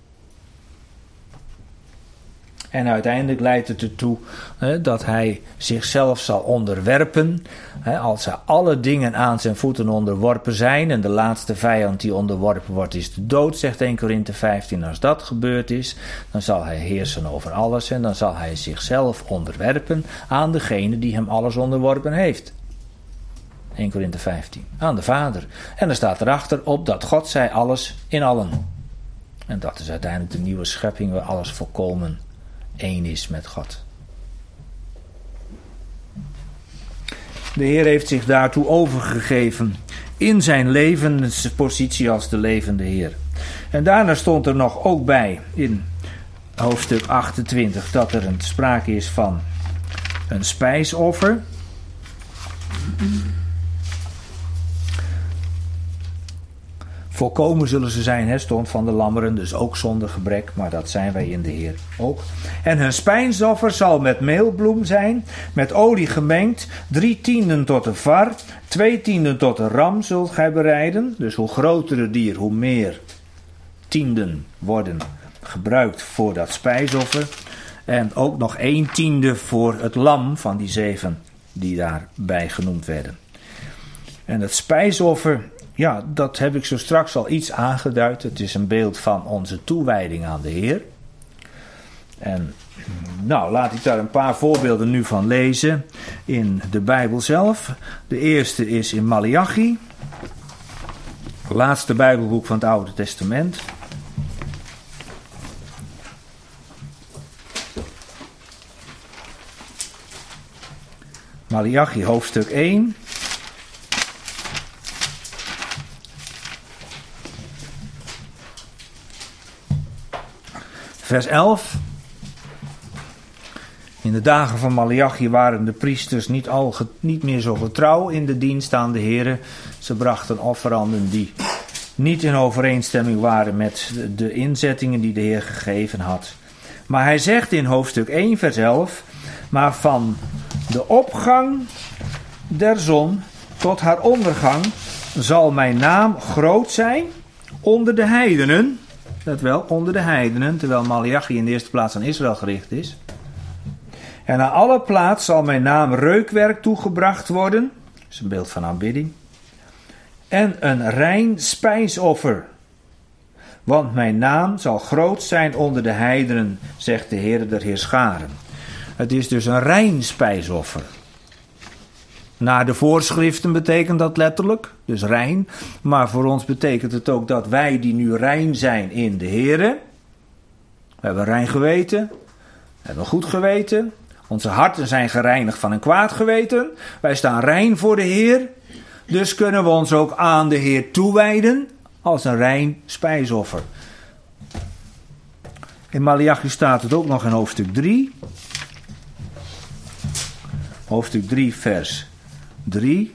En uiteindelijk leidt het ertoe dat hij zichzelf zal onderwerpen. Als er alle dingen aan zijn voeten onderworpen zijn. En de laatste vijand die onderworpen wordt is de dood, zegt 1 Korinthe 15. Als dat gebeurd is, dan zal hij heersen over alles. En dan zal hij zichzelf onderwerpen aan degene die hem alles onderworpen heeft. 1 Korinthe 15. Aan de Vader. En er staat erachter op dat God zij alles in allen. En dat is uiteindelijk de nieuwe schepping waar alles volkomen één is met God. De Heer heeft zich daartoe overgegeven in zijn levenspositie als de levende Heer. En daarna stond er nog ook bij in hoofdstuk 28 dat er een sprake is van een spijsoffer. Volkomen zullen ze zijn, stond van de lammeren, dus ook zonder gebrek, maar dat zijn wij in de Heer ook. En hun spijsoffer zal met meelbloem zijn, met olie gemengd, 3/10 tot een var, 2/10 tot een ram zult gij bereiden. Dus hoe groter het dier, hoe meer tienden worden gebruikt voor dat spijsoffer. En ook nog 1/10 voor het lam van die 7 die daarbij genoemd werden. En het spijsoffer, ja, dat heb ik zo straks al iets aangeduid. Het is een beeld van onze toewijding aan de Heer. En nou, laat ik daar een paar voorbeelden nu van lezen in de Bijbel zelf. De eerste is in Maleachi. Het laatste Bijbelboek van het Oude Testament. Maleachi hoofdstuk 1. Vers 11. In de dagen van Maleachi waren de priesters niet meer zo getrouw in de dienst aan de Heere. Ze brachten offeranden die niet in overeenstemming waren met de inzettingen die de Heer gegeven had. Maar hij zegt in hoofdstuk 1 vers 11. Maar van de opgang der zon tot haar ondergang zal mijn naam groot zijn onder de heidenen. Dat wel, onder de heidenen, terwijl Maleachi in de eerste plaats aan Israël gericht is. En aan alle plaats zal mijn naam reukwerk toegebracht worden. Dat is een beeld van aanbidding. En een rein spijsoffer. Want mijn naam zal groot zijn onder de heidenen, zegt de Heer der Heerscharen. Het is dus een rein spijsoffer. Naar de voorschriften betekent dat letterlijk, dus rein. Maar voor ons betekent het ook dat wij die nu rein zijn in de Here. We hebben rein geweten, we hebben goed geweten. Onze harten zijn gereinigd van een kwaad geweten. Wij staan rein voor de Heer. Dus kunnen we ons ook aan de Heer toewijden als een rein spijsoffer. In Maleachi staat het ook nog in hoofdstuk 3. Hoofdstuk 3 vers 3.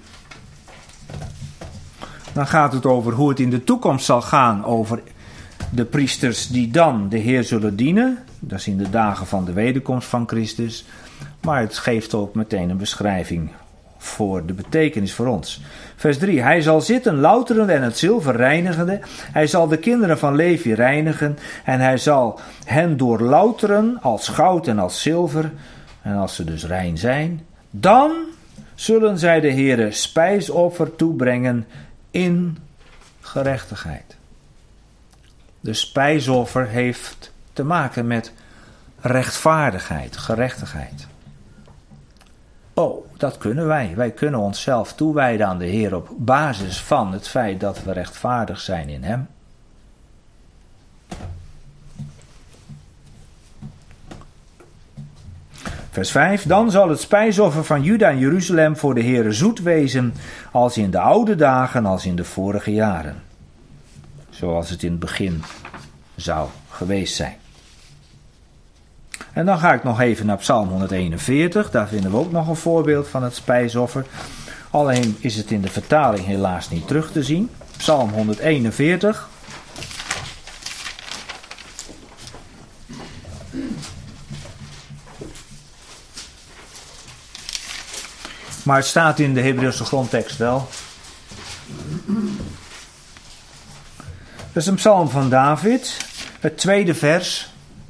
Dan gaat het over hoe het in de toekomst zal gaan over de priesters die dan de Heer zullen dienen. Dat is in de dagen van de wederkomst van Christus. Maar het geeft ook meteen een beschrijving voor de betekenis voor ons. Vers 3. Hij zal zitten louterende en het zilver reinigende. Hij zal de kinderen van Levi reinigen. En hij zal hen doorlouteren als goud en als zilver. En als ze dus rein zijn, dan zullen zij de Heere spijsoffer toebrengen in gerechtigheid. De spijsoffer heeft te maken met rechtvaardigheid, gerechtigheid. Oh, dat kunnen wij. Wij kunnen onszelf toewijden aan de Heer op basis van het feit dat we rechtvaardig zijn in Hem. Vers 5. Dan zal het spijsoffer van Juda en Jeruzalem voor de Heere zoet wezen, als in de oude dagen, als in de vorige jaren. Zoals het in het begin zou geweest zijn. En dan ga ik nog even naar Psalm 141. Daar vinden we ook nog een voorbeeld van het spijsoffer. Alleen is het in de vertaling helaas niet terug te zien. Psalm 141. Maar het staat in de Hebreeuwse grondtekst wel. Dat is een psalm van David, het tweede vers.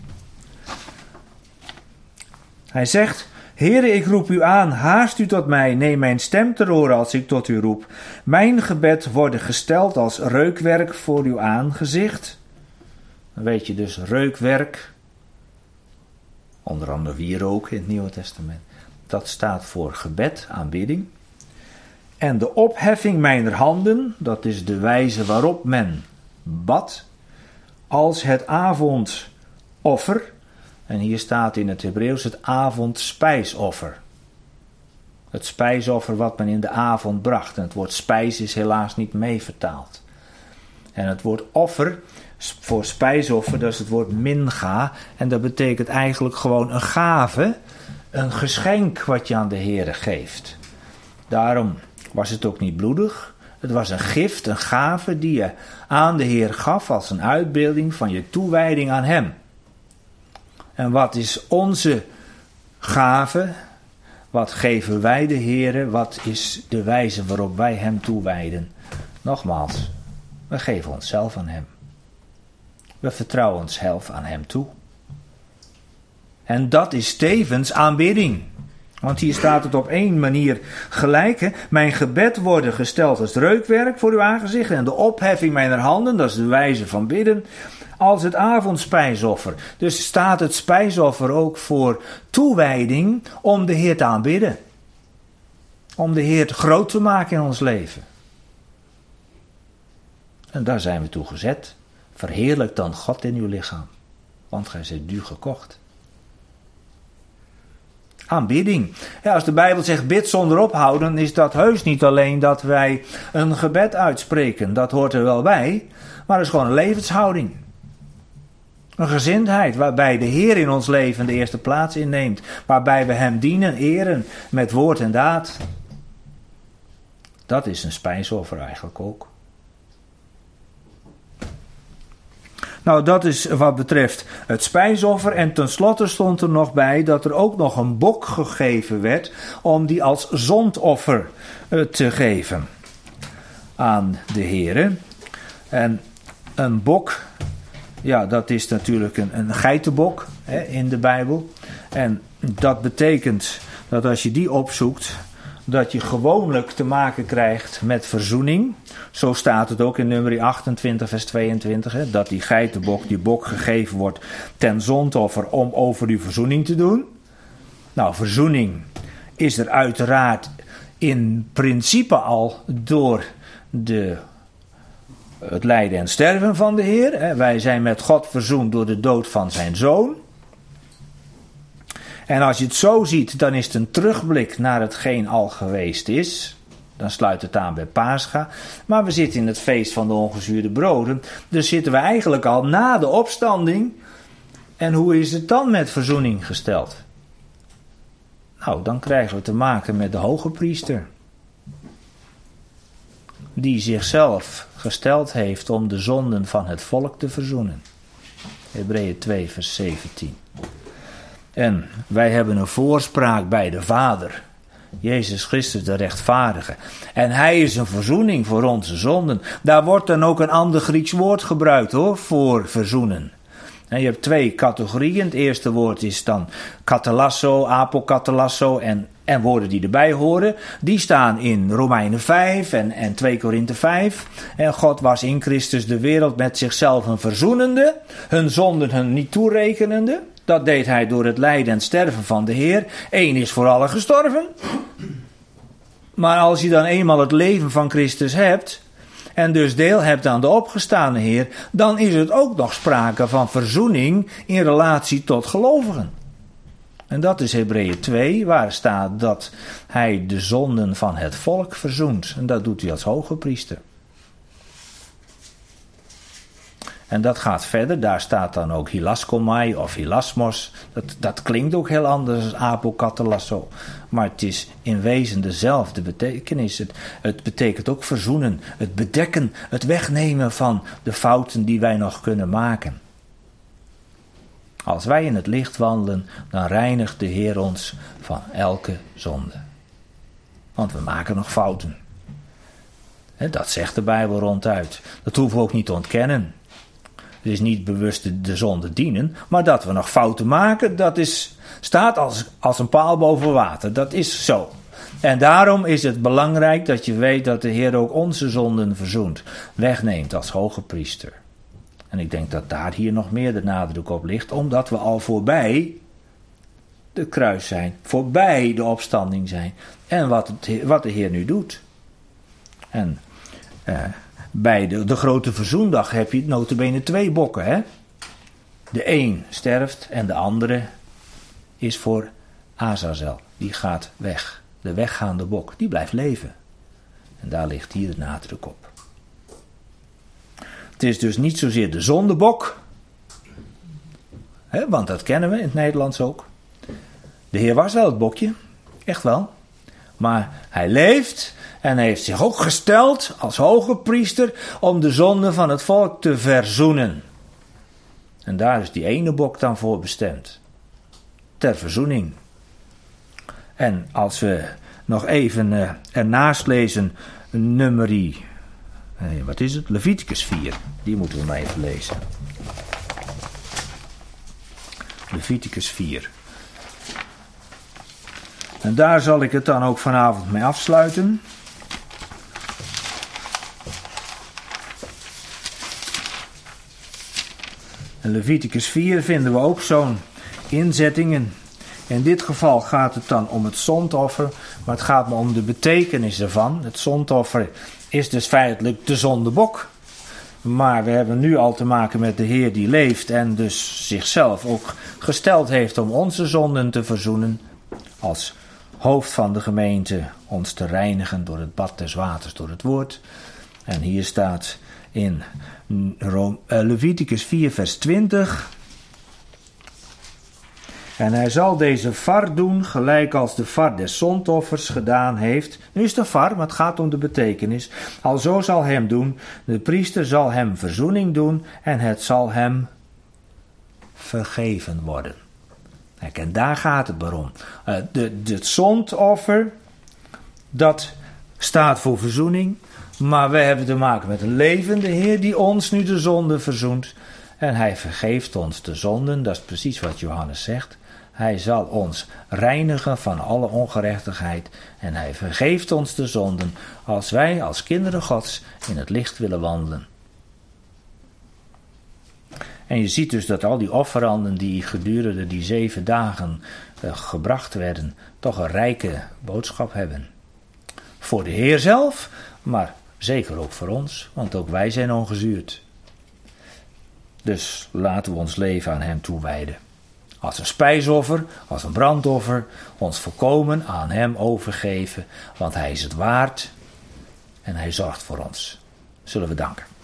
Hij zegt: Heere, ik roep u aan, haast u tot mij, neem mijn stem ter oren als ik tot u roep. Mijn gebed wordt gesteld als reukwerk voor uw aangezicht. Dan weet je dus, reukwerk, onder andere wierook in het Nieuwe Testament. Dat staat voor gebed, aanbidding. En de opheffing mijner handen, dat is de wijze waarop men bad, als het avondoffer. En hier staat in het Hebreeuws het avondspijsoffer. Het spijsoffer wat men in de avond bracht. En het woord spijs is helaas niet mee vertaald. En het woord offer voor spijsoffer, dat is het woord mincha. En dat betekent eigenlijk gewoon een gave, een geschenk wat je aan de Heere geeft. Daarom was het ook niet bloedig. Het was een gift, een gave die je aan de Heer gaf als een uitbeelding van je toewijding aan Hem. En wat is onze gave? Wat geven wij de Heere? Wat is de wijze waarop wij Hem toewijden? Nogmaals, we geven onszelf aan Hem. We vertrouwen onszelf aan Hem toe. En dat is tevens aanbidding. Want hier staat het op één manier gelijk. Hè? Mijn gebed worden gesteld als reukwerk voor uw aangezicht. En de opheffing mijner handen, dat is de wijze van bidden, als het avondspijsoffer. Dus staat het spijsoffer ook voor toewijding om de Heer te aanbidden. Om de Heer groot te maken in ons leven. En daar zijn we toe gezet. Verheerlijk dan God in uw lichaam. Want gij zijt duur gekocht. Aanbidding. Ja, als de Bijbel zegt bid zonder ophouden, is dat heus niet alleen dat wij een gebed uitspreken. Dat hoort er wel bij. Maar het is gewoon een levenshouding. Een gezindheid waarbij de Heer in ons leven de eerste plaats inneemt. Waarbij we Hem dienen, eren met woord en daad. Dat is een spijsoffer eigenlijk ook. Nou, dat is wat betreft het spijsoffer. En tenslotte stond er nog bij dat er ook nog een bok gegeven werd om die als zondoffer te geven aan de Heere. En een bok, ja, dat is natuurlijk een geitenbok in de Bijbel. En dat betekent dat als je die opzoekt, dat je gewoonlijk te maken krijgt met verzoening. Zo staat het ook in Numeri 28 vers 22. Hè, dat die geitenbok, die bok gegeven wordt ten zondoffer om over die verzoening te doen. Nou, verzoening is er uiteraard in principe al door het lijden en sterven van de Heer. Wij zijn met God verzoend door de dood van zijn Zoon. En als je het zo ziet, dan is het een terugblik naar hetgeen al geweest is. Dan sluit het aan bij Pascha. Maar we zitten in het feest van de ongezuurde broden. Dus zitten we eigenlijk al na de opstanding. En hoe is het dan met verzoening gesteld? Nou, dan krijgen we te maken met de hoge priester. Die zichzelf gesteld heeft om de zonden van het volk te verzoenen. Hebreeën 2 vers 17. En wij hebben een voorspraak bij de Vader. Jezus Christus de rechtvaardige. En hij is een verzoening voor onze zonden. Daar wordt dan ook een ander Grieks woord gebruikt hoor, voor verzoenen. En je hebt 2 categorieën. Het eerste woord is dan katalasso, apokatalasso en woorden die erbij horen. Die staan in Romeinen 5 en 2 Korinthe 5. En God was in Christus de wereld met zichzelf een verzoenende. Hun zonden hun niet toerekenende. Dat deed hij door het lijden en sterven van de Heer. 1 is voor allen gestorven. Maar als je dan eenmaal het leven van Christus hebt, en dus deel hebt aan de opgestane Heer, dan is het ook nog sprake van verzoening in relatie tot gelovigen. En dat is Hebreeën 2, waar staat dat hij de zonden van het volk verzoent. En dat doet hij als hoge priester. En dat gaat verder, daar staat dan ook hilaskomai of hilasmos. Dat klinkt ook heel anders als apokatalasso. Maar het is in wezen dezelfde betekenis. Het betekent ook verzoenen, het bedekken, het wegnemen van de fouten die wij nog kunnen maken. Als wij in het licht wandelen, dan reinigt de Heer ons van elke zonde. Want we maken nog fouten. Dat zegt de Bijbel ronduit. Dat hoeven we ook niet te ontkennen. Het is niet bewust de zonde dienen, maar dat we nog fouten maken, dat staat als een paal boven water. Dat is zo. En daarom is het belangrijk dat je weet dat de Heer ook onze zonden verzoent, wegneemt als hoge priester. En ik denk dat daar hier nog meer de nadruk op ligt, omdat we al voorbij de kruis zijn, voorbij de opstanding zijn en wat de Heer nu doet. En bij de grote verzoendag heb je nota bene 2 bokken. Hè? De een sterft en de andere is voor Azazel. Die gaat weg. De weggaande bok, die blijft leven. En daar ligt hier de nadruk op. Het is dus niet zozeer de zondebok. Hè, want dat kennen we in het Nederlands ook. De Heer was wel het bokje. Echt wel. Maar hij leeft en heeft zich ook gesteld als hoge priester om de zonde van het volk te verzoenen. En daar is die ene bok dan voor bestemd. Ter verzoening. En als we nog even ernaast lezen, wat is het? Leviticus 4. Die moeten we maar even lezen. Leviticus 4. En daar zal ik het dan ook vanavond mee afsluiten. In Leviticus 4 vinden we ook zo'n inzettingen. In dit geval gaat het dan om het zondoffer, maar het gaat me om de betekenis ervan. Het zondoffer is dus feitelijk de zondebok. Maar we hebben nu al te maken met de Heer die leeft en dus zichzelf ook gesteld heeft om onze zonden te verzoenen. Als hoofd van de gemeente ons te reinigen door het bad des waters, door het woord. En hier staat in Leviticus 4 vers 20. En hij zal deze var doen gelijk als de var des zondoffers gedaan heeft. Nu is het een var, maar het gaat om de betekenis. Alzo zal hem doen, de priester zal hem verzoening doen en het zal hem vergeven worden. Kijk, en daar gaat het om. Het zondoffer, dat staat voor verzoening. Maar we hebben te maken met een levende Heer die ons nu de zonde verzoent. En hij vergeeft ons de zonden, dat is precies wat Johannes zegt. Hij zal ons reinigen van alle ongerechtigheid. En hij vergeeft ons de zonden als wij als kinderen Gods in het licht willen wandelen. En je ziet dus dat al die offeranden die gedurende die 7 dagen gebracht werden, toch een rijke boodschap hebben. voor de Heer zelf, maar zeker ook voor ons, want ook wij zijn ongezuurd. Dus laten we ons leven aan hem toewijden. Als een spijsoffer, als een brandoffer, ons volkomen aan hem overgeven, want hij is het waard en hij zorgt voor ons. Zullen we danken.